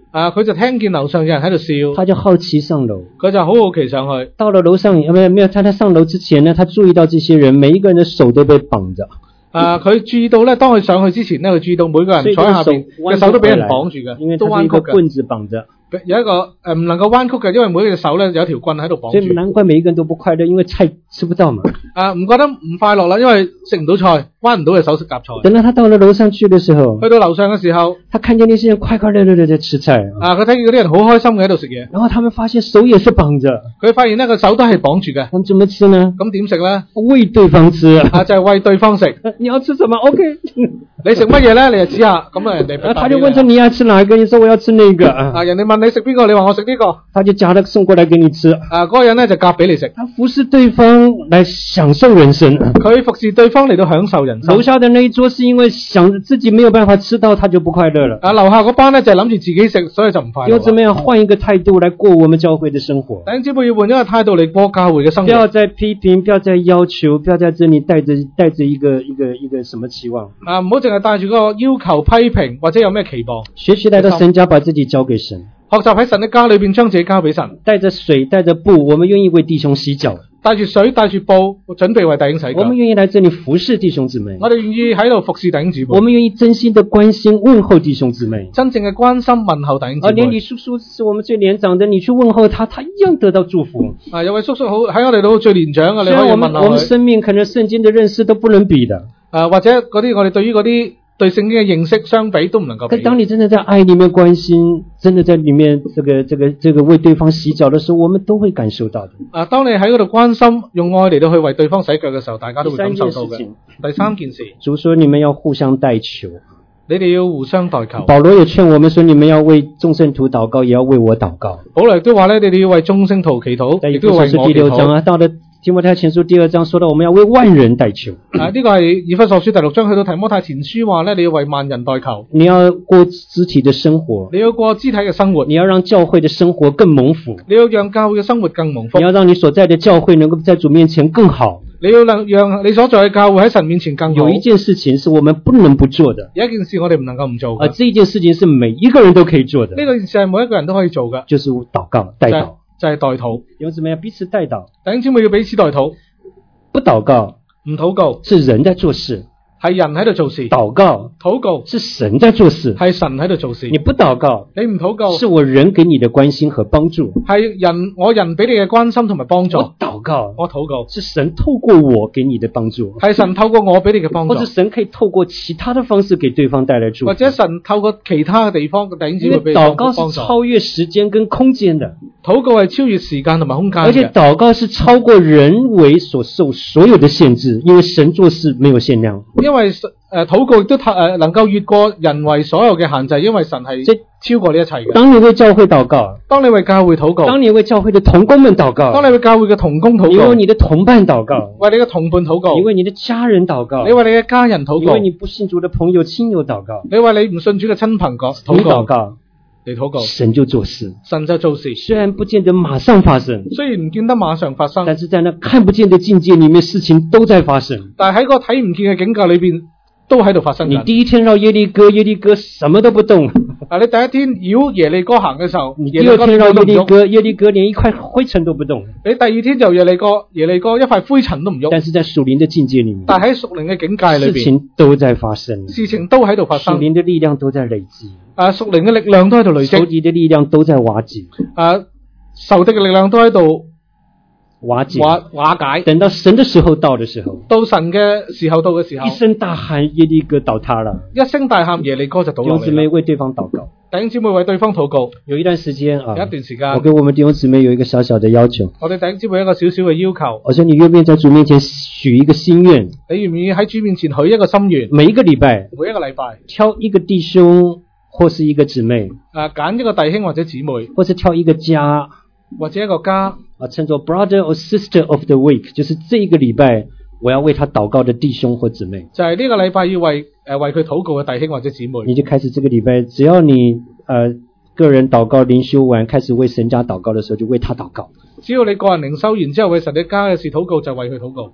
啊，佢就聽見樓上有人喺度笑， 他就好奇上樓。 佢就好好奇上去。 到了樓上，沒有沒有，他在上樓之前呢，他注意到這些人每一個人的手都被綁着。 啊，佢注意到咧，當佢上去之前咧，佢注意到每個人坐喺下邊嘅手都俾人綁住嘅， 因為都彎曲嘅。 棍子綁着。 有一個誒唔、呃、能夠彎曲嘅，因為每一隻手咧有一條棍喺度綁住。 所以難怪每一個人都不快樂，因為菜吃不到嘛。 啊，唔覺得唔快樂啦，因為食唔到菜，彎唔到嘅手食夾菜。 等到他到了樓上去嘅時候， 去到樓上嘅時候， 他看見那些人快快樂樂地吃菜。 啊，佢睇見嗰啲人好開心嘅喺度食嘢。 然後他們發現手也是綁着， 佢發現呢個手都係綁住嘅。 咁怎麼吃呢？ 咁點食咧？ 餵對方吃。 啊，就係、是、餵對方食。 你要吃什麼 ？OK。你食乜嘢咧？你就指下，咁啊人哋。 他就問說你要吃哪一個？你說我要吃那個。 啊，人哋問你食邊個？你話我食呢個。 他就夾了送過來給你吃。 啊，嗰個人咧就夾俾你食。 他服侍對方來享受人生。 佢服侍對方嚟到享受人生。 樓下的那一桌是因為想自己沒有辦法吃到，他就不快樂了。 啊，樓下嗰班咧就係諗住自己食，所以就唔快樂。 要怎麼樣換一個態度來過我們教會的生活？ 弟兄姊妹要換一個態度嚟過教會嘅生活。 不要再批評，不要再要求，不要在這裡帶着帶着一個一個一個什麼期望。 啊，唔好淨係帶住個要求批評或者有咩期望。 學習來到神家，把自己交給神。 學習喺神嘅家裏邊，將自己交俾神。 帶着水，帶着布，我們願意為弟兄洗腳。 帶住水，帶住布，準備為弟兄洗腳。 我們願意來這裡服侍弟兄姊妹。 我哋願意喺度服侍弟兄姊妹。 我們願意真心的關心問候弟兄姊妹。 真正嘅關心問候弟兄姊妹。 而連李叔叔是我們最年長的，你去問候他，他一樣得到祝福。 啊，有位叔叔好喺我哋度最年長嘅，你可以問候佢。 我們生命可能聖經的認識都不能比的。 啊，或者嗰啲我哋對於嗰啲。對聖經嘅認識相比都唔能夠比。 但當你真的在愛裡面關心，真的在裡面這個這個這個為對方洗腳的時候，我們都會感受到的。 啊，當你喺嗰度關心，用愛嚟到去為對方洗腳嘅時候，大家都會感受到嘅。第三件事， 主說你們要互相代求， 你哋要互相代求。 保羅也勸我們說，你們要為眾聖徒禱告，也要為我禱告。 保羅亦都話咧，你哋要為眾聖徒祈禱，亦都要為我祈禱。第六章啊，到了提摩太前書第二章說到，我們要為萬人代求。 啊，呢、這個係以弗所書第六章去到提摩太前書話咧，你要為萬人代求。 你要過肢體的生活， 你要過肢體嘅生活， 你要讓教會的生活更蒙福， 你要讓教會嘅生活更蒙福， 你要讓你所在的教會能夠在主面前更好。 你要讓讓你所在嘅教會喺神面前更好。 有一件事情是我們不能不做的， 有一件事我哋唔能夠唔做嘅。 而這一件事情是每一個人都可以做的。 呢個件事係每一個人都可以做嘅， 就是禱告代禱， 就係、是、代禱。 有怎麼樣彼此代禱？ 弟兄姊妹要彼此代禱。 不禱告， 唔禱告， 是人在做事。 係人喺度做事。 禱告， 禱告， 是神在做事。 係神喺度做事。 你不禱告， 你唔禱告， 是我人給你的關心和幫助。 係人我人俾你嘅關心同埋幫助。 我禱告， 我禱告， 是神透過我給你的幫助。 係神透過我俾你嘅幫助。 或者神可以透過其他的方式給對方帶來祝福。 或者神透過其他嘅地方嘅弟兄姊妹俾你禱告是超越時間跟空間的。 禱告係超越時間同埋空間嘅。 而且禱告是超過人為所受所有的限制，因為神做事沒有限量。 因為誒，禱告亦都誒能夠越過人為所有嘅限制，因為神係超過呢一切嘅。 當你為教會禱告， 當你為教會禱告， 當你為教會的同工們禱告， 當你為教會嘅同工禱告， 你為你的同伴禱告， 為你嘅同伴禱告， 你為你的家人禱告， 你為你嘅家人禱告， 你為你不信主的朋友親友禱告， 你為你唔信主嘅親朋講禱告，你禱告， 神就做事， 神就做事。 雖然不見得馬上發生， 雖然唔見得馬上發生， 但是在那看不見的境界裏面，事情都在發生。 但係喺個睇唔見嘅境界裏邊，都喺度發生緊。 你第一天繞耶利哥，耶利哥什麼都不動。 啊，你第一天繞耶利哥行嘅時候， 你第二天繞耶利哥，耶利哥連一塊灰塵都不動。 你第二天就耶利哥，耶利哥一塊灰塵都唔喐。 但是在屬靈的境界裏面， 但喺屬靈嘅境界裏邊， 事情都在發生， 事情都喺度發生。 屬靈的力量都在累積， 啊，屬靈嘅力量都喺度累積， 仇敵的力量都在瓦解， 啊，仇敵嘅力量都喺度瓦解瓦瓦解。 等到神的時候到的時候， 到神嘅時候到嘅時候， 一聲大喊，耶利哥倒塌了。 一聲大喊，耶利哥就倒落嚟。 弟兄姊妹為對方禱告， 弟兄姊妹為對方禱告。有一段時間啊，有一段時間， 我給我們弟兄姊妹有一個小小的要求。 我哋弟兄姊妹一個小小嘅要求。 我說你願不願意在主面前許一個心願？ 你願唔願意喺主面前許一個心願？ 每一個禮拜， 每一個禮拜， 挑一個弟兄或是一個姊妹， 啊，揀一個弟兄或者姊妹， 或是挑一個家， 或者一個家， 啊，稱作 brother or sister of the week， 就是這一個禮拜我要為他禱告的弟兄或姊妹。 就係呢個禮拜要為誒、呃、為佢禱告嘅弟兄或者姊妹。你就開始這個禮拜，只要你呃個人禱告靈修完，開始為神家禱告的時候，就為他禱告。 只要你個人靈修完之後為神嘅家嘅事禱告，就為佢禱告。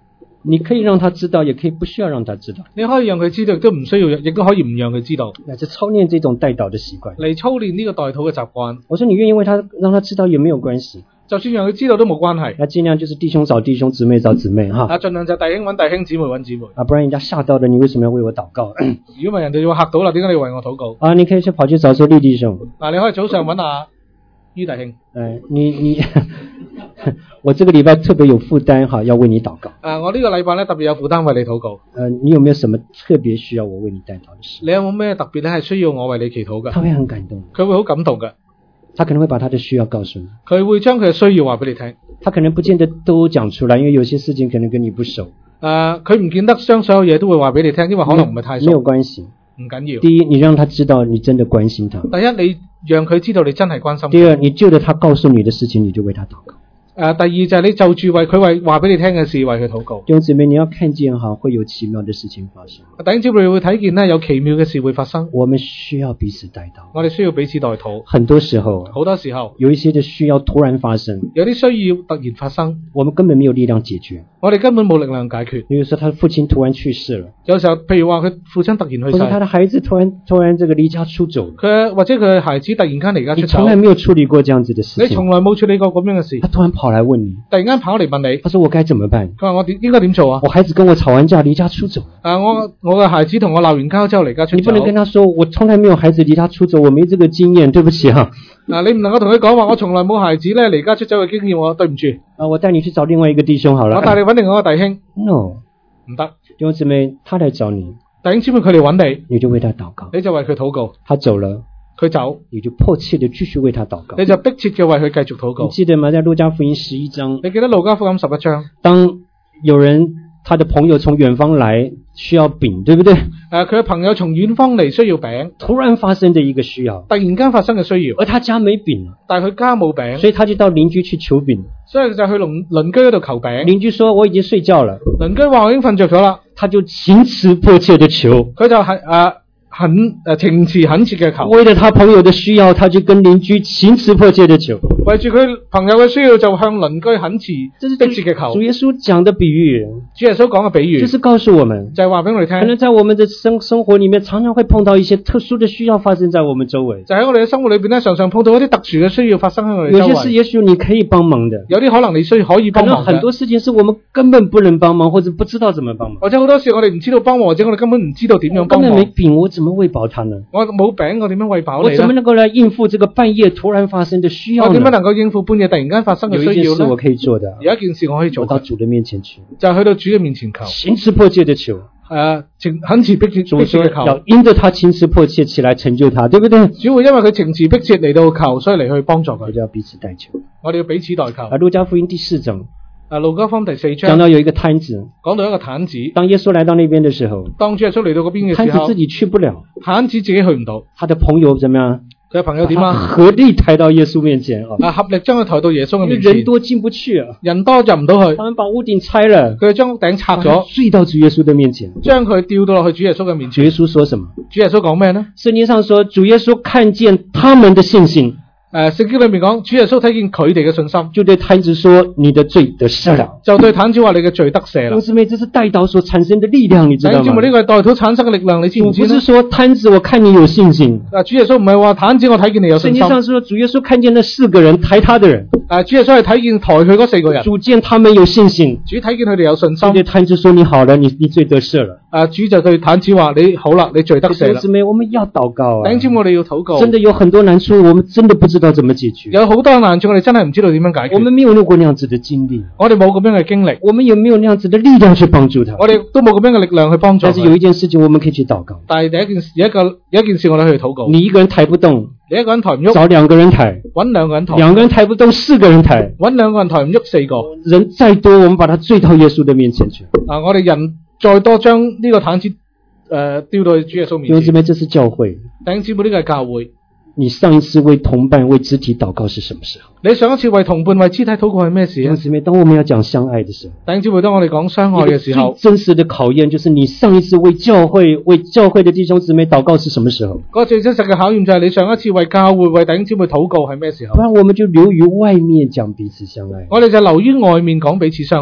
你可以讓他知道，也可以不需要讓他知道。 你可以讓佢知道，亦都唔需要，亦都可以唔讓佢知道。 乃至操練這種代禱的習慣， 嚟操練呢個代禱嘅習慣。 我說你願意為他，讓他知道也沒有關係。 就算讓佢知道都冇關係。 那盡量就是弟兄找弟兄，姊妹找姊妹哈。 啊，盡量就弟兄揾弟兄，姊妹揾姊妹。 啊，不然人家嚇到了，你為什麼要為我禱告？ 如果唔係人哋就會嚇到啦，點解你為我禱告？ 啊，你可以去跑去找說利弟兄。 啊，你可以早上揾下于弟兄。 哎，你你，我這個禮拜特別有負擔哈，要為你禱告。 啊，我呢個禮拜咧特別有負擔為你禱告。 呃，你有沒有什麼特別需要我為你代禱的事？ 你有冇咩特別咧係需要我為你祈禱嘅？ 他會很感動， 佢會好感動嘅。 他可能會把他的需要告訴你， 佢會將佢嘅需要話俾你聽。 他可能不見得都講出來，因為有些事情可能跟你不熟。 誒，佢唔見得將所有嘢都會話俾你聽，因為可能唔係太熟。 沒有關係， 唔緊要。 第一，你讓他知道你真的關心他。 第一，你讓佢知道你真係關心他。 第二，你就着他告訴你的事情，你就為他禱告。 誒，第二就係你就住為佢為話俾你聽嘅事為佢禱告。 弟兄姊妹，你要看見哈，會有奇妙的事情發生。 弟兄姊妹會睇見咧有奇妙嘅事會發生。 我們需要彼此代禱。 我哋需要彼此代禱。 很多時候， 好多時候有一些的需要突然發生， 有啲需要突然發生， 我們根本沒有力量解決。 我哋根本冇力量解決。 比如說，他的父親突然去世了。 有時候，譬如話佢父親突然去世， 或者他的孩子突然突然這個離家出走。 佢或者佢嘅孩子突然間離家出走。 你從來沒有處理過這樣子的事情。 你從來冇處理過咁樣嘅事。 他突然跑來問你。 突然間跑嚟問你， 他說我該怎麼辦？ 佢話我點應該點做啊？ 我孩子跟我吵完架離家出走。 啊，我我嘅孩子同我鬧完交之後離家出走。 你不能跟他說我從來沒有孩子離家出走，我沒這個經驗，對不起哈。 嗱、啊，你唔能夠同佢講話，我從來冇孩子咧離家出走嘅經驗，我對唔住。 啊，我帶你去找另外一個弟兄好了。 我帶你揾另外一個弟兄。 No， 唔得。 弟兄姊妹，他來找你， 弟兄姊妹佢嚟揾你， 你就為他禱告， 你就為佢禱告。 他走了， 佢走， 你就迫切地繼續為他禱告， 你就迫切嘅為佢繼續禱告。 你記得嗎？在路加福音十一章， 你記得路加福音十一章， 當有人他的朋友從遠方來需要餅，對不對？ 誒、呃，佢嘅朋友從遠方嚟需要餅， 突然發生的一個需要， 突然間發生嘅需要， 而他家沒餅， 但係佢家冇餅， 所以他就到鄰居去求餅， 所以就去鄰鄰居嗰度求餅。 鄰居說我已經睡覺了， 鄰居話我已經瞓着咗啦， 他就情詞迫切的求， 佢就係誒。很誒情詞懇切嘅求， 為了他朋友的需要，他就跟鄰居情詞迫切的求， 為住佢朋友嘅需要就向鄰居懇切迫切嘅求。 主耶穌講的比喻， 主耶穌講嘅比喻， 就是告訴我們， 就係話俾我哋聽， 可能在我們的生生活裏面，常常會碰到一些特殊的需要發生在我們周圍。 就喺我哋嘅生活裏邊咧，常常碰到一啲特殊嘅需要發生喺我哋周圍。 有些事也許你可以幫忙的， 有啲可能你需要可以幫忙嘅。 可能很多事情是我們根本不能幫忙，或者不知道怎麼幫忙。 或者好多事我哋唔知道幫忙，或者我哋根本唔知道點樣幫忙。 根本沒餅，我怎麼餵飽他呢？ 我冇餅，我點樣餵飽你呢？ 我怎麼能夠來應付這個半夜突然發生的需要呢？ 我點樣能夠應付半夜突然間發生嘅需要呢？ 有一件事我可以做的， 有一件事我可以做， 我到主的面前去， 就係去到主嘅面前求， 情詞迫切的求。 誒，情懇切迫切迫切嘅求， 要因着他情詞迫切起來成就他，對不對？ 主會因為佢情詞迫切嚟到求，所以嚟去幫助佢。 我哋要彼此代求， 我哋要彼此代求。 啊，路加福音第四章， 啊，路加福音第四章講到有一個癱子， 講到一個癱子， 當耶穌來到那邊的時候， 當主耶穌嚟到嗰邊嘅時候， 癱子自己去不了， 癱子自己去唔到， 他的朋友怎麼樣？ 佢嘅朋友點啊？ 合力抬到耶穌面前啊！ 啊，合力將佢抬到耶穌嘅面前。 人多進不去啊， 人多入唔到去。 他們把屋頂拆了， 佢將屋頂拆咗， 墜到主耶穌的面前， 將佢吊到落去主耶穌嘅面前。 主耶穌說什麼？ 主耶穌講咩呢？ 聖經上說，主耶穌看見他們的信心。 誒，聖經裏面講，主耶穌睇見佢哋嘅信心， 就對癱子說：你的罪得赦了。 就對癱子話：你嘅罪得赦啦。 弟兄姊妹，這是代禱所產生的力量，你知道嗎？ 弟兄姊妹，呢個係代禱產生嘅力量，你知唔知？ 不是說癱子，我看你有信心。 啊，主耶穌唔係話癱子，我睇見你有信心。 聖經上說，主耶穌看見那四個人抬他的人。 啊，主耶穌係睇見抬佢嗰四個人。 主見他們有信心， 主睇見佢哋有信心。 對癱子說：你好了，你你罪得赦了。 啊，主就對癱子話：你好啦，你罪得赦啦。弟兄姊妹，我們要禱告啊！ 弟兄姊妹，我哋要禱告。 真的有很多難處，我們真的不知道怎麼解決。 有好多難處，我哋真係唔知道點樣解決。 我們沒有過那樣子的經歷， 我哋冇咁樣嘅經歷。 我們也沒有那樣子的力量去幫助他。 我哋都冇咁樣嘅力量去幫助。 但是有一件事情我們可以去禱告。 但係第一件事，有一個有一件事我哋去禱告。 你一個人抬不動， 你一個人抬唔喐， 找兩個人抬， 揾兩個人抬。 兩個人抬不動，四個人抬， 揾兩個人抬唔喐，四個人再多，我們把他墜到耶穌的面前去。 啊，我哋人再多，將呢個癱子誒丟到去主耶穌面前。 弟兄姊妹，這是教會。 弟兄姊妹，呢個係教會。 你上一次為同伴、為肢體禱告是什麼時候？ 你上一次為同伴、為肢體禱告係咩事啊？ 弟兄姊妹，當我們要講相愛的時候， 弟兄姊妹，當我哋講相愛嘅時候， 最真實的考驗就是你上一次為教會、為教會的弟兄姊妹禱告是什麼時候？ 嗰個最真實嘅考驗就係你上一次為教會、為弟兄姊妹禱告係咩時候？ 不然我們就流於外面講彼此相愛， 我哋就流於外面講彼此相愛。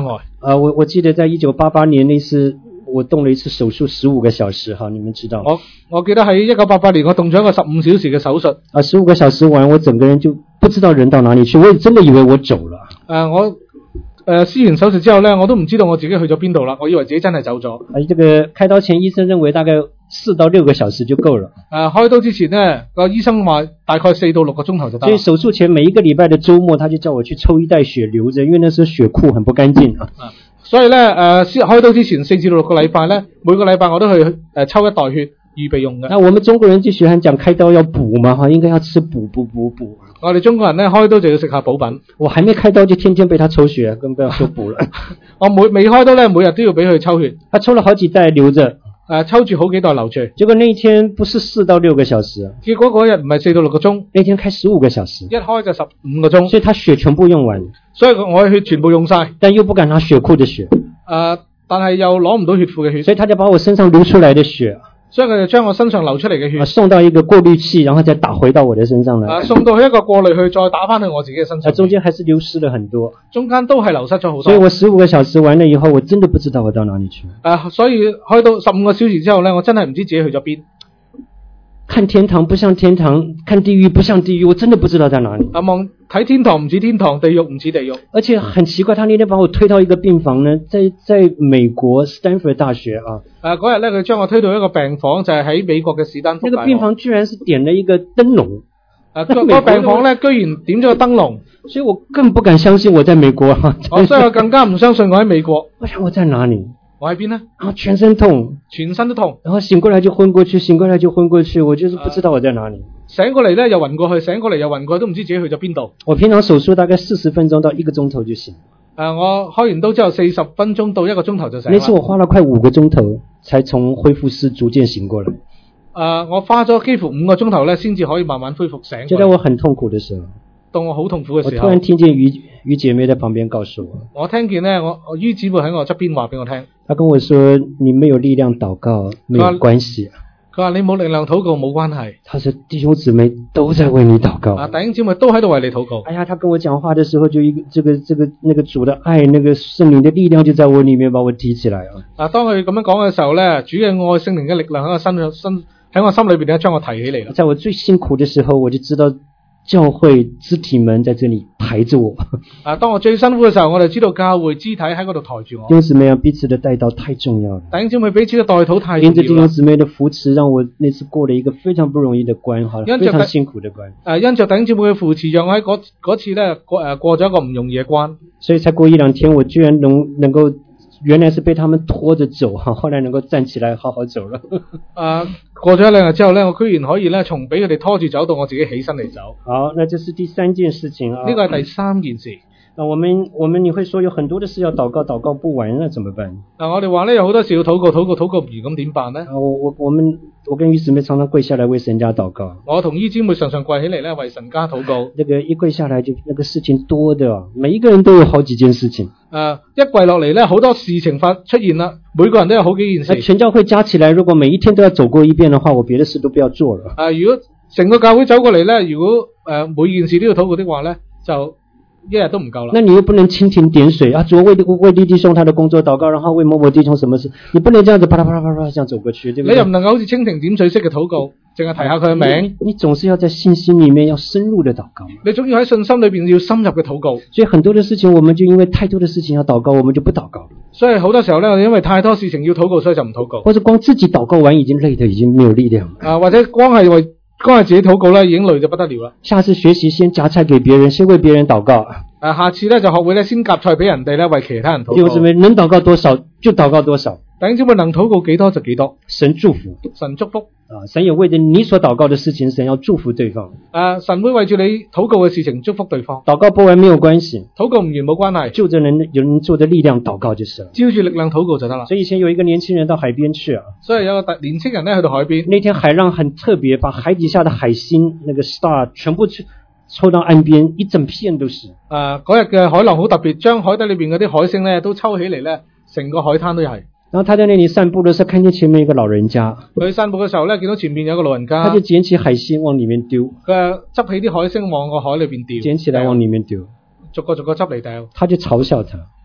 啊，我我記得在一九八八年那次，我動了一次手術十五個小時，哈，你們知道。 我我記得喺一九八八年，我動咗一個十五小時嘅手術。 啊，十五個小時完，我整個人就不知道人到哪裡去，我也真的以為我走了。 誒，我誒施完手術之後咧，我都唔知道我自己去咗邊度啦，我以為自己真係走咗。 啊，這個開刀前醫生認為大概四到六個小時就夠了。 誒，開刀之前呢，個醫生話大概四到六個鐘頭就得。 所以手術前每一個禮拜的週末，他就叫我去抽一袋血留着，因為那時候血庫很不乾淨啊。 所以咧，誒，先開刀之前四至六個禮拜咧，每個禮拜我都去誒抽一袋血預備用嘅。 那我們中國人就喜歡講開刀要補嘛，哈，應該要吃補補補補。 我哋中國人咧開刀就要食下補品。 我還沒開刀就天天被他抽血，更不要說補了。 我每未開刀咧，每日都要俾佢抽血。 他抽了好幾袋留着， 誒，抽住好幾袋留住。 結果那一天不是四到六個小時， 結果嗰日唔係四到六個鐘， 那天開十五個小時， 一開就十五個鐘， 所以他血全部用完， 所以我嘅血全部用晒， 但又不敢拿血庫的血， 誒、呃，但係又攞唔到血庫嘅血， 所以他就把我身上流出來的血， 所以佢就將我身上流出嚟嘅血、 啊、送到一個過濾器，然後再打回到我的身上來， 啊，送到去一個過濾器，再打翻去我自己嘅身上、 啊，中間還是流失了很多， 中間都係流失咗好多， 所以我十五個小時完了以後，我真的不知道我到哪裡去， 誒、啊，所以開到十五個小時之後咧，我真係唔知自己去咗邊。 看天堂不像天堂，看地獄不像地獄，我真的不知道在哪裡。 啊，望睇天堂唔似天堂，地獄唔似地獄。 而且很奇怪，他那天把我推到一個病房呢，在在美國斯坦福大學啊。 啊，嗰日咧佢將我推到一個病房，就係、是、喺美國嘅史丹福大學。 那個病房居然是點了一個燈籠。 啊，嗰、那個病房咧居然點咗個燈籠， 所以我更不敢相信我在美國啊。 哦，所以我更加唔相信我喺美國。 我想我在哪裡？ 我喺邊呢？ 啊，全身痛， 全身都痛， 然後醒過來就昏過去，醒過來就昏過去，我就是不知道我在哪裡。 啊、醒過嚟咧又暈過去，醒過嚟又暈過去，都唔知自己去咗邊度。 我平常手術大概四十分鐘到一個鐘頭就醒。 誒、啊，我開完刀之後四十分鐘到一個鐘頭就醒。 那次我花了快五個鐘頭，才從恢復室逐漸醒過來。 誒、啊，我花咗幾乎五個鐘頭咧，先至可以慢慢恢復醒。 就在我很痛苦的時候。 到我好痛苦嘅時候， 我突然聽見於於姐妹在旁邊告訴我， 我聽見咧，我我於姊妹喺我側邊話俾我聽， 她跟我說：你沒有力量禱告，沒有關係。 佢話你冇力量禱告冇關係。 她說弟兄姊妹都在為你禱告。 啊，弟兄姊妹都喺度為你禱告。 哎呀，她跟我講話的時候，就一個這個這個那個主的愛，那個聖靈的力量就在我裏面把我提起來啊。 啊，當佢咁樣講嘅時候咧，主嘅愛聖靈嘅力量喺我心心喺我心裏邊咧，將我提起嚟啦。 在我最辛苦的時候，我就知道。教會肢體們在這裡排着我。 啊，當我最辛苦嘅時候，我就知道教會肢體喺嗰度抬住我。 弟兄姊妹啊，彼此的代禱太重要了。 弟兄姊妹彼此嘅代禱太重要了。 因着弟兄姊妹的扶持，讓我那次過了一個非常不容易的關，哈，非常辛苦的關。 誒，因着弟兄姊妹嘅扶持，讓我喺嗰嗰次咧過誒過咗一個唔容易嘅關。 所以才過一兩天，我居然能能夠。原來是被他們拖着走哈，後來能夠站起來好好走了。 啊，過咗一兩日之後呢，我居然可以呢，從俾佢哋拖住走到我自己起身嚟走。 好，那這是第三件事情啊。 呢個係第三件事。 那我們我們你會說有很多的事要禱告，禱告不完，那怎麼辦？ 啊，我哋話呢，有好多事要禱告，禱告禱告唔完，咁點辦呢？ 啊，我我我們我跟於姊妹常常跪下來為神家禱告。 我同於姊妹常常跪起嚟呢，為神家禱告。 那個一跪下來就那個事情多的，每一個人都有好幾件事情。 啊，一跪落嚟呢，好多事情發出現啦，每個人都有好幾件事。 全教會加起來，如果每一天都要走過一遍的話，我別的事都不要做了。 啊，如果成個教會走過嚟呢，如果誒、呃、每件事都要禱告的話呢，就一日都唔夠啦。 那你又不能蜻蜓點水啊！主為為弟弟兄他的工作禱告，然後為某某弟兄什麼事，你不能這樣子啪啦啪啦啪啦這樣走過去，對不對？ 你又唔能夠好似蜻蜓點水式嘅禱告，淨係提下佢嘅名。 你總是要在信心裏面要深入的禱告。 你總要喺信心裏邊要深入嘅禱告。 所以很多的事情，我們就因為太多的事情要禱告，我們就不禱告。 所以好多時候呢，我哋因為太多事情要禱告，所以就唔禱告。 或者光自己禱告完已經累得已經沒有力量了。 啊，或者光係為光係自己禱告咧，已經累得不得了啦。 下次學習先夾菜給別人，先為別人禱告。 啊，下次咧就學會咧先夾菜俾人哋咧，為其他人禱告。 弟兄姊妹能禱告多少就禱告多少。 弟兄姊妹能禱告幾多就幾多。 神祝福， 神祝福。 啊，神也為着你所禱告的事情，神要祝福對方。 啊，神會為住你禱告嘅事情祝福對方。 禱告不完沒有關係， 禱告唔完冇關係，就着人有人做的力量禱告就是了。 照住力量禱告就得啦。 所以以前有一個年輕人到海邊去啊， 所以有個年輕人咧去到海邊。 那天海浪很特別，把海底下的海星那個 star 全部抽到岸邊，一整片都是。 啊，嗰日嘅海浪好特別，將海底裏邊嗰啲海星咧都抽起嚟咧，成個海灘都係。 然後他在那裡散步的時候，看見前面一個老人家。 佢散步嘅時候咧，見到前面有個老人家。 他就撿起海星往裡面丟。 佢執起啲海星往個海裏邊掉。 撿起來往裡面丟。 逐個逐個執嚟掉。 他就嘲笑他。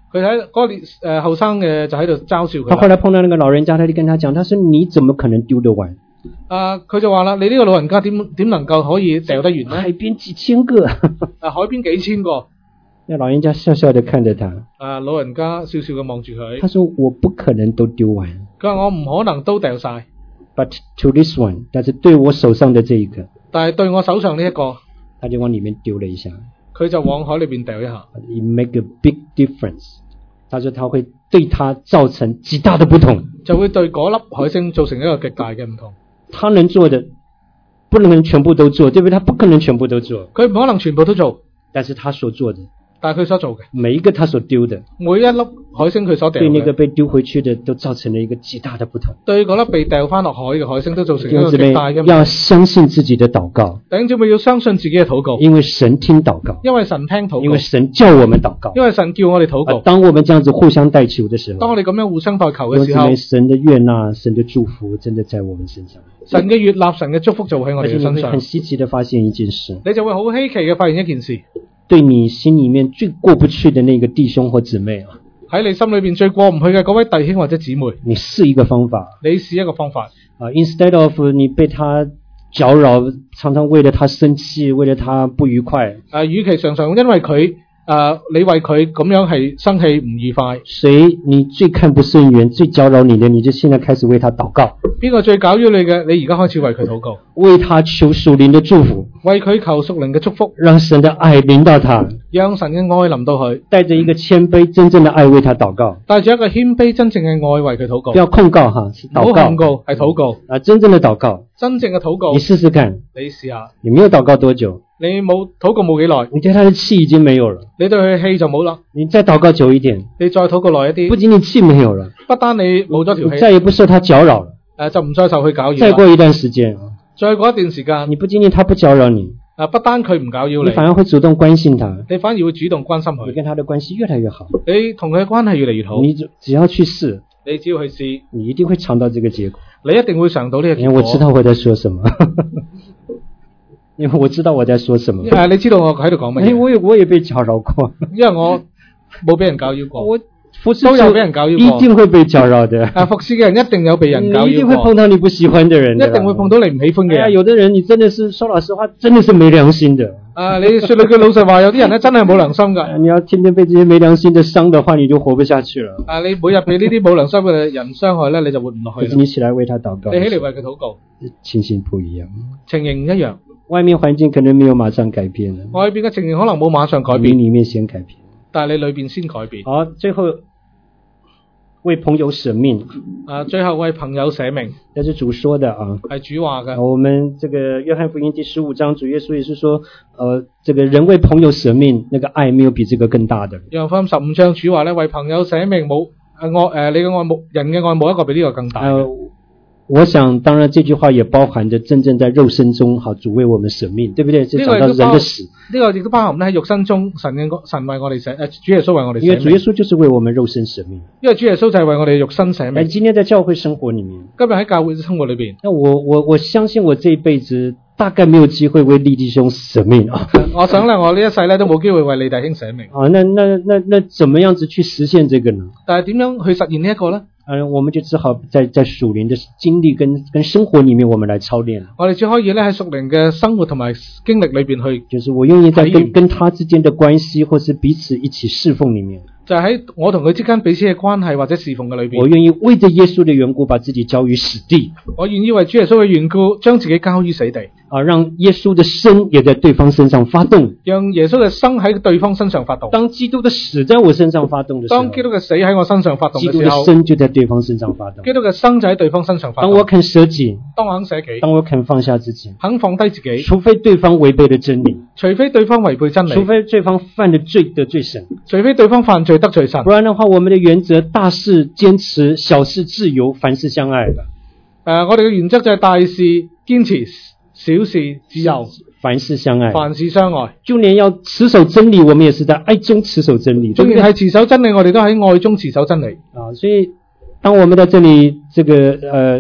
佢睇嗰個年誒後生嘅就喺度嘲笑佢。 他後來碰到那個老人家，他就跟他講，他說你怎麼可能丟得完？ 啊，佢就話啦，你呢個老人家點點能夠可以掉得完呢？ 海邊幾千個。 啊，海邊幾千個。 那老人家笑笑地看着他。 啊，老人家笑笑咁望住佢。 他說我不可能都丟完。 佢話我唔可能都掉晒。 But to this one， 但是對我手上的這一個， 但係對我手上呢一個， 他就往裡面丟了一下。 佢就往海裡邊掉一下。 It make a big difference。他說他會對他造成極大的不同， 就會對嗰粒海星造成一個極大嘅唔同。 他能做的不能全部都做，對不對？他不可能全部都做， 佢唔可能全部都做， 但是他所做的， 但係佢所做嘅每一個他所丟的， 每一粒海星佢所掉嘅， 對那個被丟回去的都造成了一個極大的不同。 對嗰粒被掉翻落海嘅海星都造成一個極大嘅。 要相信自己的禱告， 弟兄姊妹要相信自己嘅禱告， 因為神聽禱告， 因為神聽禱告， 因為神叫我們禱告， 因為神叫我哋禱告。 當我們這樣子互相代求的時候， 當我哋咁樣互相代求嘅時候， 神的悅納、神的祝福真的在我們身上。 神嘅悅納、神嘅祝福就會喺我哋嘅身上。 而且你會很稀奇的發現一件事， 你就會好稀奇嘅發現一件事， 對你心裏面最過不去的那個弟兄或姊妹啊， 喺你心裏邊最過唔去嘅嗰位弟兄或者姊妹， 你試一個方法， 你試一個方法啊 ，instead of 你被他攪擾，常常為了他生氣，為了他不愉快， 啊，與其常常因為佢。誒、呃，你為佢咁樣係生氣唔愉快， 誰你最看不順眼、最攪擾你的，你就現在開始為他禱告。 邊個最攪擾你嘅？你而家開始為佢禱告， 為他求屬靈的祝福， 為佢求屬靈嘅祝福， 讓神的愛臨到他， 讓神嘅愛臨到佢， 帶着一個謙卑、真正的愛為他禱告， 帶住一個謙卑、真正嘅愛為佢禱告。 不要控告哈，禱告， 唔好控告，係禱告啊，真正的禱告， 真正嘅禱告。 你試試看， 你試下， 你沒有禱告多久？ 你冇禱告冇幾耐， 你對他的氣已經沒有了， 你對佢嘅氣就冇啦。 你再禱告久一點， 你再禱告耐一啲， 不僅你氣沒有了， 不單你冇咗條氣， 再也不受他攪擾了。 誒、呃，就唔再受佢攪擾。 再過一段時間， 再過一段時間， 你不僅僅他不攪擾你， 啊，不單佢唔攪擾你， 你反而會主動關心他， 你反而會主動關心佢， 你跟他的關係越來越好， 你同佢嘅關係越嚟越好。 你只要去試， 你只要去試， 你一定會嘗到這個結果。 你一定會嘗到呢個結果。 因為我知道我在說什麼。因為我知道我在說什麼。 誒，你知道我喺度講乜嘢？ 我也我也被攪擾過。 因為我冇俾人攪擾過。 我服侍都有俾人攪擾過。 一定會被攪擾的。 啊，服侍嘅人一定有被人攪擾過。 你一定會碰到你不喜歡的人。 一定會碰到你唔喜歡嘅人。 哎呀，有的人你真的是說老實話，真的是沒良心的。 啊，你說句老實話，有啲人咧真係冇良心㗎。 你要天天被這些沒良心的傷的話，你就活不下去了。 啊，你每日被呢啲冇良心嘅人傷害咧，你就活唔落去。 可是你起來為他禱告。 你起嚟為佢禱告。 情形不一樣。 情形唔一樣。 外面環境可能沒有馬上改變。 外邊嘅情形可能冇馬上改變。 你裡面先改變。 但係你裏邊先改變。 好，最後為朋友捨命。 啊，最後為朋友捨命。 這是主說的啊。 係主話嘅。 我們這個約翰福音第十五章，主耶穌也是說，呃，這個人為朋友捨命，那個愛沒有比這個更大的。約翰福音十五章主話咧，為朋友捨命冇，誒愛誒你嘅愛慕人嘅愛冇一個比呢個更大。 呃我想當然這句話也包含着真正在肉身中，好主為我們捨命，對不對？這講到人的死。呢個亦都包含咧喺肉身中，神嘅神為我哋捨，誒主耶穌為我哋捨命。 因為主耶穌就是為我們肉身捨命。 因為主耶穌就係為我哋肉身捨命。 但今天在教會生活裏面， 今日喺教會生活裏邊， 那我我我相信我這一輩子大概沒有機會為利弟兄捨命啊。 我想咧，我呢一世咧都冇機會為利弟兄捨命。 啊，那那那那怎麼樣子去實現這個呢？ 但係點樣去實現呢一個咧？ 嗯、呃，我們就只好在在屬靈的經歷跟跟生活裏面，我們來操練。 我哋只可以咧喺屬靈嘅生活同埋經歷裏邊去， 就是我願意在跟跟他之間的關係，或是彼此一起侍奉裏面。 就喺我同佢之間彼此嘅關係或者侍奉嘅裏邊， 我願意為着耶穌的緣故，把自己交於死地。 我願意為主耶穌嘅緣故，將自己交於死地。 啊，讓耶穌的生也在對方身上發動， 讓耶穌嘅生喺對方身上發動。 當基督的死在我身上發動的時候， 當基督嘅死喺我身上發動嘅時候， 基督的生就在對方身上發動。 基督嘅生就喺對方身上發動。 當我肯捨己， 當我肯捨己， 當我肯放下自己， 肯放低自己， 除非對方違背了真理， 除非對方違背真理， 除非對方犯了罪得罪神， 除非對方犯罪得罪神， 不然的話，我們的原則大事堅持，小事自由，凡事相愛的。 呃，我哋嘅原則就係大事堅持，小事自由， 凡事相愛， 凡事相愛。 就連要持守真理，我們也是在愛中持守真理。 縱然係持守真理，我哋都喺愛中持守真理。 啊，所以當我們在這裏這個呃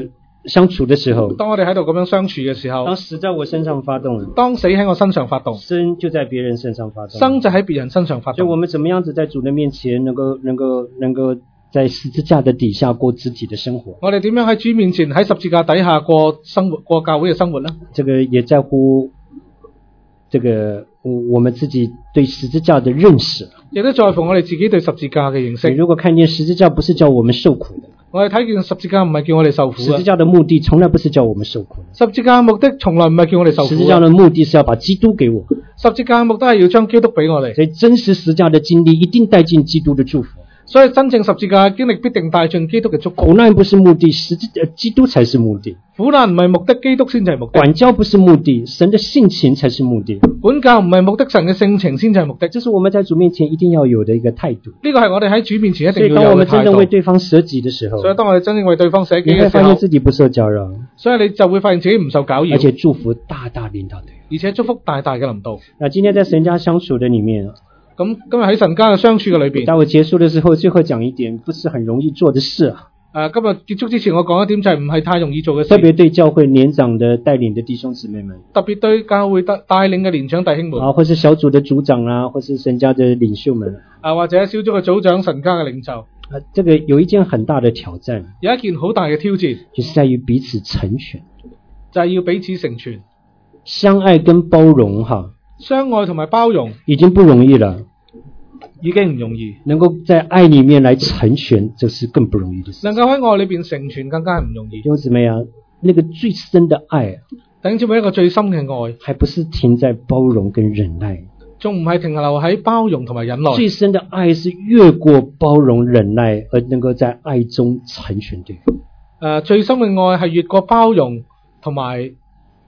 相處的時候， 當我哋喺度咁樣相處嘅時候， 當死在我身上發動， 當死喺我身上發動， 生就在別人身上發動， 生就喺別人身上發動。 所以我們怎麼樣子在主的面前能夠能夠能夠在十字架的底下過自己的生活？ 我哋點樣喺主面前喺十字架底下過生活過教會嘅生活呢？ 這個也在乎這個我們自己對十字架的認識， 亦都在乎我哋自己對十字架嘅認識。 如果看見十字架不是叫我們受苦的， 我哋睇見十字架唔係叫我哋受苦。 十字架的目的從來不是叫我們受苦的。 十字架嘅目的從來唔係叫我哋受苦。 十字架的目的是要把基督給我。 十字架嘅目的係要將基督俾我哋。 所以真實十字架的經歷一定帶進基督的祝福。 所以真正十字架嘅經歷必定帶進基督嘅祝福。 苦難不是目的，實際基督才是目的。 苦難唔係目的，基督先至係目的。 管教不是目的，神的性情才是目的。 管教唔係目的，神嘅性情先至係目的。 這是我們在主面前一定要有的一個態度。 呢個係我哋喺主面前一定要有嘅態度。 所以當我們真正為對方捨己的時候， 所以當我哋真正為對方捨己嘅時候， 你會發現自己不受攪擾， 所以你就會發現自己唔受攪擾， 而且祝福大大臨到對， 而且祝福大大嘅臨到。 那今天在神家相處的裡面， 咁今日喺神家嘅相處嘅裏邊， 當我結束的時候，最後講一點不是很容易做的事啊。 誒，今日結束之前，我講一點就係唔係太容易做嘅事。 特別對教會年長的帶領的弟兄姊妹們， 特別對教會帶帶領嘅年長弟兄們， 啊，或是小組的組長啊，或是神家的領袖們， 啊，或者小組嘅組長、神家嘅領袖， 啊，這個有一件很大的挑戰， 有一件好大嘅挑戰， 就是在於彼此成全， 就係要彼此成全， 相愛跟包容哈， 相愛同埋包容已經不容易了。 已經唔容易， 能夠在愛裏面來成全，這是更不容易的事。 能夠喺愛裏邊成全，更加係唔容易。 弟兄姊妹啊，那個最深的愛， 等住一個最深嘅愛， 還不是停在包容跟忍耐， 仲唔係停留喺包容同埋忍耐。 最深的愛是越過包容忍耐，而能夠在愛中成全對方。 誒、呃，最深嘅愛係越過包容同埋誒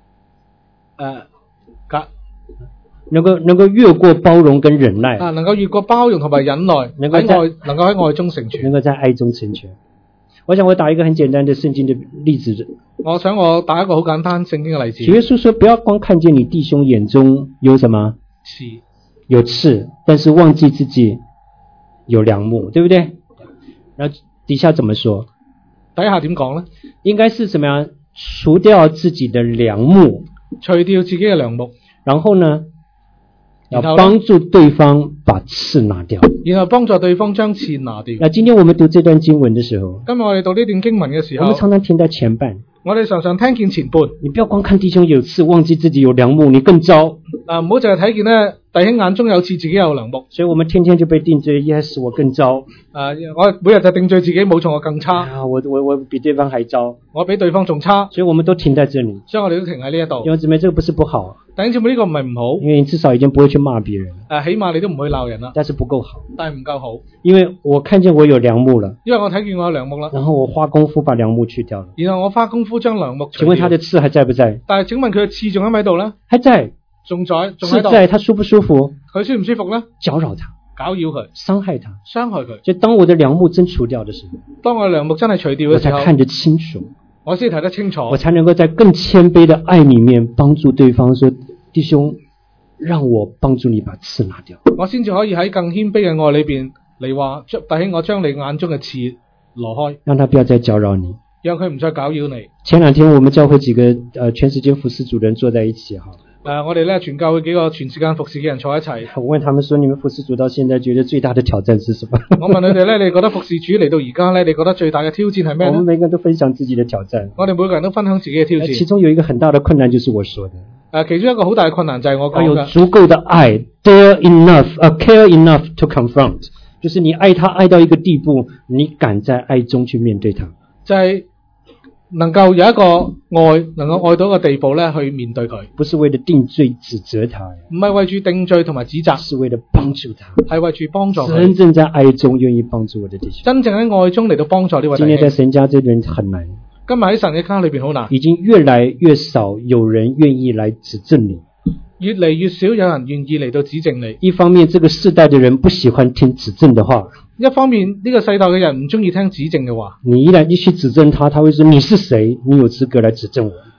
格。 能夠能夠越過包容跟忍耐啊，能夠越過包容同埋忍耐， 能夠在喺愛能夠喺愛中成全， 能夠在愛中成全。我想我打一個很簡單的聖經的例子。 我想我打一個好簡單聖經嘅例子。 主耶穌說：不要光看見你弟兄眼中有什麼刺， 有刺，但是忘記自己有梁木，對不對？然後底下怎麼說？ 底下點講呢？ 應該是怎麼樣？除掉自己的梁木， 除掉自己嘅梁木， 然後呢？要幫助對方把刺拿掉， 然後幫助對方將刺拿掉。 那今天我們讀這段經文的時候， 今日我哋讀呢段經文嘅時候， 我們常常聽在前半。 我哋常常聽見前半， 你不要光看弟兄有刺，忘記自己有梁木，你更糟。 啊，唔好淨係睇見咧弟兄眼中有刺，自己有梁木。 所以我們天天就被定罪 ，yes， 我更糟。 啊，我每日就定罪自己冇錯，我更差。 啊，我我我比對方還糟， 我比對方仲差。 所以我們都停在這裡。 所以我哋都停喺呢一度。 弟兄姊妹，這個不是不好。 弟兄姊妹，呢個唔係唔好， 因為你至少已經不會去罵別人。 誒，起碼你都唔會鬧人啦。 但是不夠好， 但係唔夠好。 因為我看見我有梁木了， 因為我睇見我有梁木啦。 然後我花功夫把梁木去掉了。 然後我花功夫將梁木除掉。 請問他的刺還在不在？ 但係請問佢嘅刺仲喺咪度咧？ 還在。 仲在，仲喺度。 刺在，他舒不舒服？ 佢舒唔舒服咧？ 攪擾他， 攪擾佢， 傷害他， 傷害佢。 就當我的梁木真除掉的時候， 當我的梁木真係除掉嘅時候， 我才看得清楚， 我先睇得清楚， 我才能夠在更謙卑的愛裡面幫助對方說，弟兄，讓我幫助你把刺拿掉。 我先至可以喺更謙卑嘅愛裏邊嚟話，弟兄，我將你眼中嘅刺挪開， 讓他不要再攪擾你， 讓佢唔再攪擾你。 前兩天我們教會幾個呃全時間服侍組人坐在一起哈。 誒、呃，我哋咧全教會幾個全時間服侍嘅人坐一齊。 我問他們說：你們服侍主到現在覺得最大的挑戰是什麼？ 我問佢哋咧，你覺得服侍主嚟到而家咧，你覺得最大嘅挑戰係咩？ 我們每個人都分享自己的挑戰。 我哋每個人都分享自己嘅挑戰。 其中有一個很大的困難就是我說的。誒、 呃，其中一個好大嘅困難就係我講嘅。 有足夠的愛 ，dare enough，呃、uh, care enough to confront， 就是你愛他愛到一個地步，你敢在愛中去面對他。 就係、是。能夠有一個愛，能夠愛到一個地步咧，去面對佢， 不是為了定罪指責他， 唔係為住定罪同埋指責， 是為了幫助他， 係為住幫助佢。 真正在愛中願意幫助我的弟兄， 真正喺愛中嚟到幫助呢位弟兄。 今天在神家這邊很難， 今日喺神嘅家裏邊好難， 已經越來越少有人願意來指正你。 越嚟越少有人願意嚟到指正你。 一方面，這個世代的人不喜歡聽指正的話； 一方面，呢、這個世代嘅人唔中意聽指正嘅話。 你一來一去指正他，他會說：你是誰？你有資格來指正我？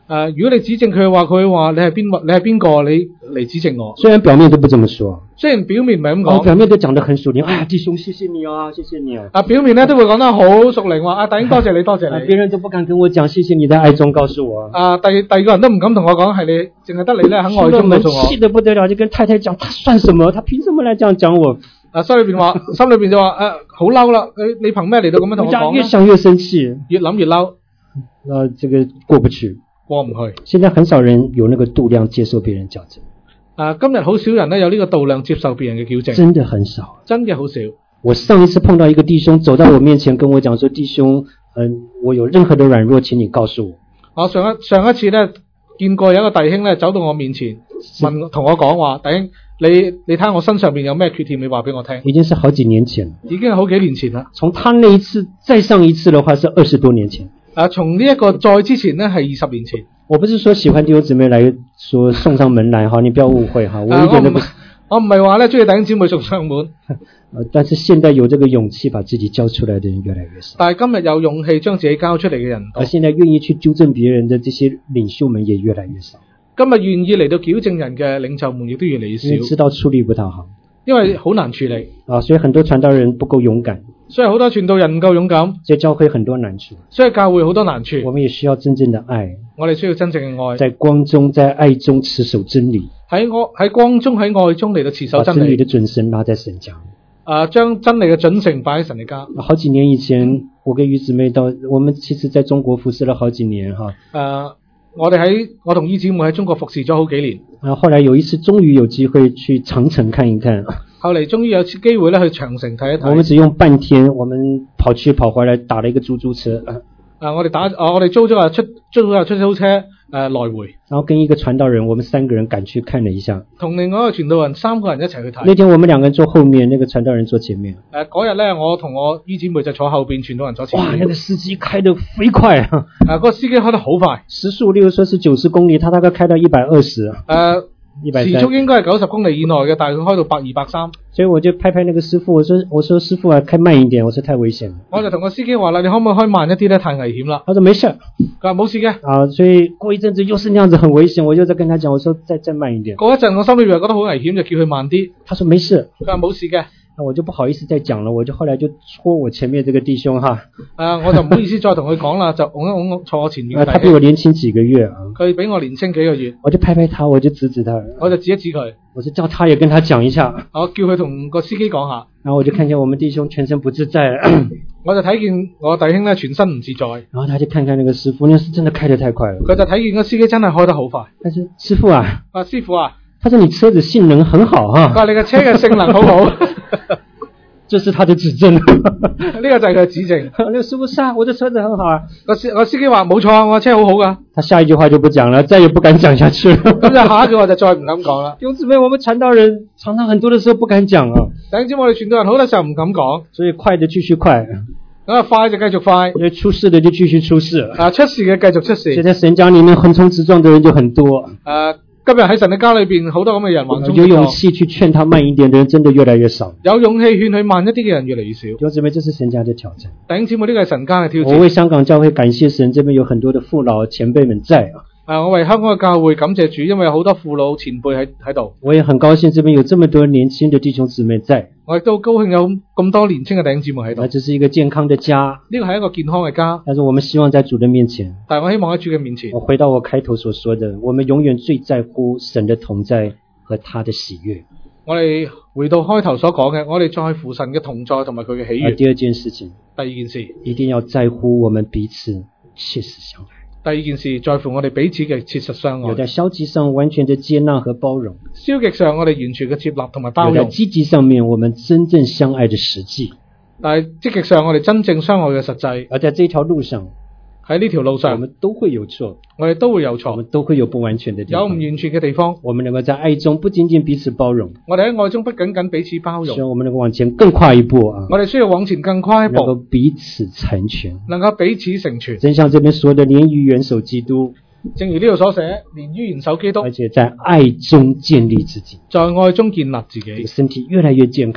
呃，如果你指正佢嘅話，佢會話你係邊你係邊個，你嚟指正我。 雖然表面都不這麼說， 雖然表面唔係咁我講， 表面都講得很熟練，哎呀弟兄謝謝你啊，謝謝你啊。 啊表面咧都會講得好熟練，話啊弟兄多謝你多謝啊， 你。 別人都不敢跟我講謝謝你在愛中告訴我。 啊第第二個人都唔敢同我講，係你淨係得你咧喺愛中告訴我。 氣得不得了，就跟太太講，他算什麼？他憑什麼來這樣講我？ 啊心裏邊話，心裏邊就話誒好嬲啦，你你憑咩嚟到咁樣同我講咧？ 越想越生氣， 越諗越嬲， 啊，這個過不去。 過唔去。 現在很少人有那個度量接受別人矯正。 啊，今日好少人咧有呢個度量接受別人嘅矯正， 真的很少， 真嘅好少。 我上一次碰到一個弟兄走到我面前跟我講說，弟兄，嗯，我有任何的軟弱，請你告訴我。 我上一上一次咧見過有一個弟兄咧走到我面前問同我講話，弟兄你你睇下我身上邊有咩缺點，你話俾我聽。 已經是好幾年前， 已經係好幾年前啦。 從他那一次再上一次的話是二十多年前。 啊，從呢一個再之前咧係二十年前。 我不是說喜歡弟兄姊妹來說送上門來哈，你不要誤會哈，我一點都不。 我唔係話咧中意弟兄姊妹送上門。 呃，但是現在有這個勇氣把自己交出來的人越來越少。 但係今日有勇氣將自己交出嚟嘅人多。 而現在願意去糾正別人的這些領袖們也越來越少。 今日願意嚟到矯正人嘅領袖們亦都越嚟越少。 因為知道處理不太好。 因為好難處理。 啊，所以很多傳道人不夠勇敢。 所以好多傳道人唔夠勇敢。 所以教會很多難處。 所以教會好多難處。 我們也需要真正的愛。 我哋需要真正嘅愛。 在光中，在愛中持守真理。 喺我喺光中喺愛中嚟到持守真理。 把真理的準繩拿在神家。 啊，將真理嘅準繩擺喺神嘅家。 好幾年以前，我跟於姊妹到，我們其實在中國服侍了好幾年哈。 誒，我哋喺我同於姊妹喺中國服侍咗好幾年。 啊，後來有一次終於有機會去長城看一看。後嚟終於有次機會咧去長城睇一睇。 我們只用半天，我們跑去跑回來，打了一個出租車。 啊，我哋打啊，我哋租咗架出租咗架出租車誒、呃、來回。 然後跟一個傳道人，我們三個人趕去看了一下。 同另外一個傳道人三個人一齊去睇。 那天我們兩個人坐後面，那個傳道人坐前面。 誒嗰日咧，我同我於姊妹就坐後邊，傳道人坐前面。 哇，那個司機開得飛快啊！ 誒、啊，嗰個司機開得好快， 時速例如說是九十公里，他大概開到一百二十。 誒。時速應該係九十公里以內嘅，但係佢開到百二百三。 所以我就拍拍那個師傅，我說我說師傅啊，開慢一點，我說太危險了。 我就同個司機話啦，你可唔可以開慢一啲咧？太危險啦。 他說沒事。 佢話冇事嘅。 啊，所以過一陣子又是那樣子很危險，我就再跟他講，我說再再慢一點。 過一陣我心裏邊覺得好危險，就叫佢慢啲。 他說沒事。 佢話冇事嘅。 那我就不好意思再講了，我就後來就戳我前面這個弟兄哈。 啊，我就唔好意思再同佢講啦，就我我坐我前面。 啊，他比我年輕幾個月啊。 佢比我年輕幾個月。 我就拍拍他，我就指指他。 我就指一指佢。 我就叫他也跟他講一下。 我叫佢同個司機講下。 然後我就看見我們弟兄全身不自在。 我就睇見我弟兄咧全身唔自在。 然後他就看看那個師傅，那是真的開得太快了。 佢就睇見個司機真係開得好快。 但是師傅啊。 啊，師傅啊。 他說你車子性能很好哈。 佢話你嘅車嘅性能好好。 這是他的指正。呢個就係佢嘅指正。 那個師傅是啊，我的車子很好啊。 個司個司機話冇錯啊，我車好好噶。 他下一句話就不講了，再也不敢講下去了。 咁就下一句話就再唔敢講啦。 弟兄姊妹，我們傳道人常常很多的時候不敢講啊。 弟兄姊妹，我哋傳道人好多時候唔敢講， 所以快的繼續快。 咁啊快就繼續快。 因為出事的就繼續出事。 啊，出事嘅繼續出事。 現在神家裏面橫衝直撞的人就很多。 啊。今日喺神嘅家裏邊，好多咁嘅人橫衝直撞。 有勇氣去勸他慢一點的人，真的越來越少。 有勇氣勸佢慢一啲嘅人越嚟越少。 弟兄姊妹，這是神家的挑戰。 弟兄姊妹，呢個係神家嘅挑戰。 我為香港教會感謝神，這邊有很多的父老前輩們在啊。 啊，我為香港嘅教會感謝主，因為有好多父老前輩喺喺度。 我也很高興，這邊有這麼多年輕的弟兄姊妹在。 我亦都高興有咁多年輕嘅弟兄姊妹喺度。 這是一個健康的家。 呢個係一個健康嘅家。 但是我們希望在主的面前。 但係我希望喺主嘅面前。 我回到我開頭所說的，我們永遠最在乎神的同在和他的喜悅。 我哋回到開頭所講嘅，我哋在乎神嘅同在同埋佢嘅喜悅。 第二件事情。 第二件事。 一定要在乎我們彼此切實相愛。 第二件事，在乎我哋彼此嘅切實相愛。 有在消極上完全的接納和包容。 消極上我哋完全嘅接納同埋包容。 有在積極上面，我們真正相愛的實際。 但係積極上我哋真正相愛嘅實際。 而在這條路上， 喺呢條路上， 我們都會有錯， 我哋都會有錯， 我們都會有不完全的地方， 有唔完全嘅地方。 我們能夠在愛中不僅僅彼此包容， 我哋喺愛中不僅僅彼此包容， 希望我們能夠往前更跨一步啊！ 我哋需要往前更跨一步， 能夠彼此成全， 能夠彼此成全。 正像這邊說的，連於元首基督， 正如呢度所寫，連於元首基督， 而且在愛中建立自己， 在愛中建立自己， 身體越來越健康。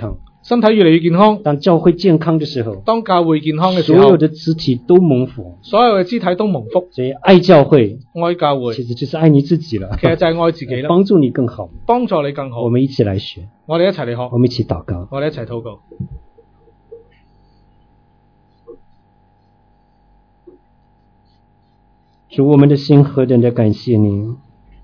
身體越嚟越健康， 当教會健康的時候， 當教會健康嘅時候， 所有的肢體都蒙福， 所有嘅肢體都蒙福。 所以愛教會， 愛教會， 其實就是愛你自己了， 其實就係愛自己啦， 幫助你更好， 幫助你更好。 我們一起來學， 我哋一齊嚟學， 我們一起禱告， 我哋一齊禱告。 主，我們的心何等的感謝你。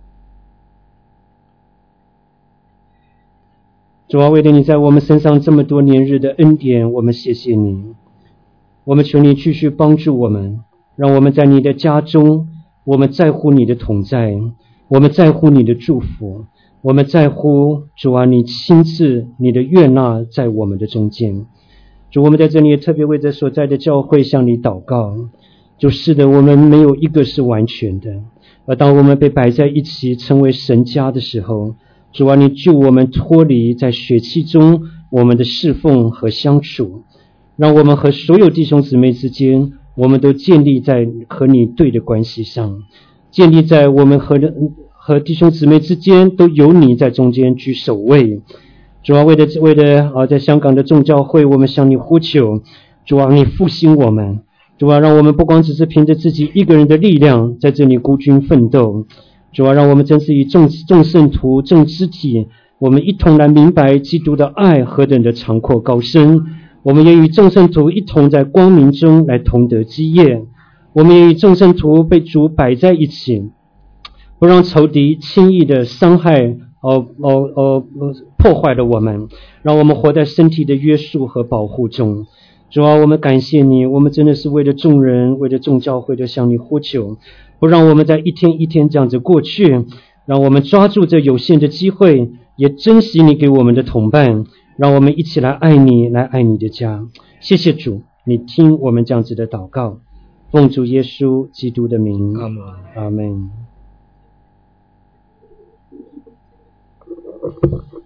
主啊，為了你在我們身上這麼多年日的恩典，我們謝謝你。我們求你繼續幫助我們，讓我們在你的家中，我們在乎你的同在，我們在乎你的祝福，我們在乎主啊，你親自你的悅納在我們的中間。主，我們在這裡也特別為這所在的教會向你禱告。就是的，我們沒有一個是完全的，而當我們被擺在一起成為神家的時候，主啊，你救我們脫離在血氣中我們的侍奉和相處，讓我們和所有弟兄姊妹之間，我們都建立在和你對的關係上，建立在我們和和弟兄姊妹之間都有你在中間居首位。主啊，為了為了啊，在香港的眾教會，我們向你呼求，主啊，你復興我們。主啊，讓我們不光只是憑着自己一個人的力量在這裡孤軍奮鬥，主啊，讓我們真是以眾眾聖徒、眾肢體，我們一同來明白基督的愛何等的長闊高深。我們也與眾聖徒一同在光明中來同得基業。我們也與眾聖徒被主擺在一起，不讓仇敵輕易的傷害、哦哦哦破壞了我們，讓我們活在身體的約束和保護中。主啊，我們感謝你，我們真的是為了眾人，為了眾教會的向你呼求，不讓我們在一天一天這樣子過去，讓我們抓住這有限的機會，也珍惜你給我們的同伴，讓我們一起來愛你，來愛你的家。謝謝主，你聽我們這樣子的禱告，奉主耶穌基督的名， 阿們， 阿們。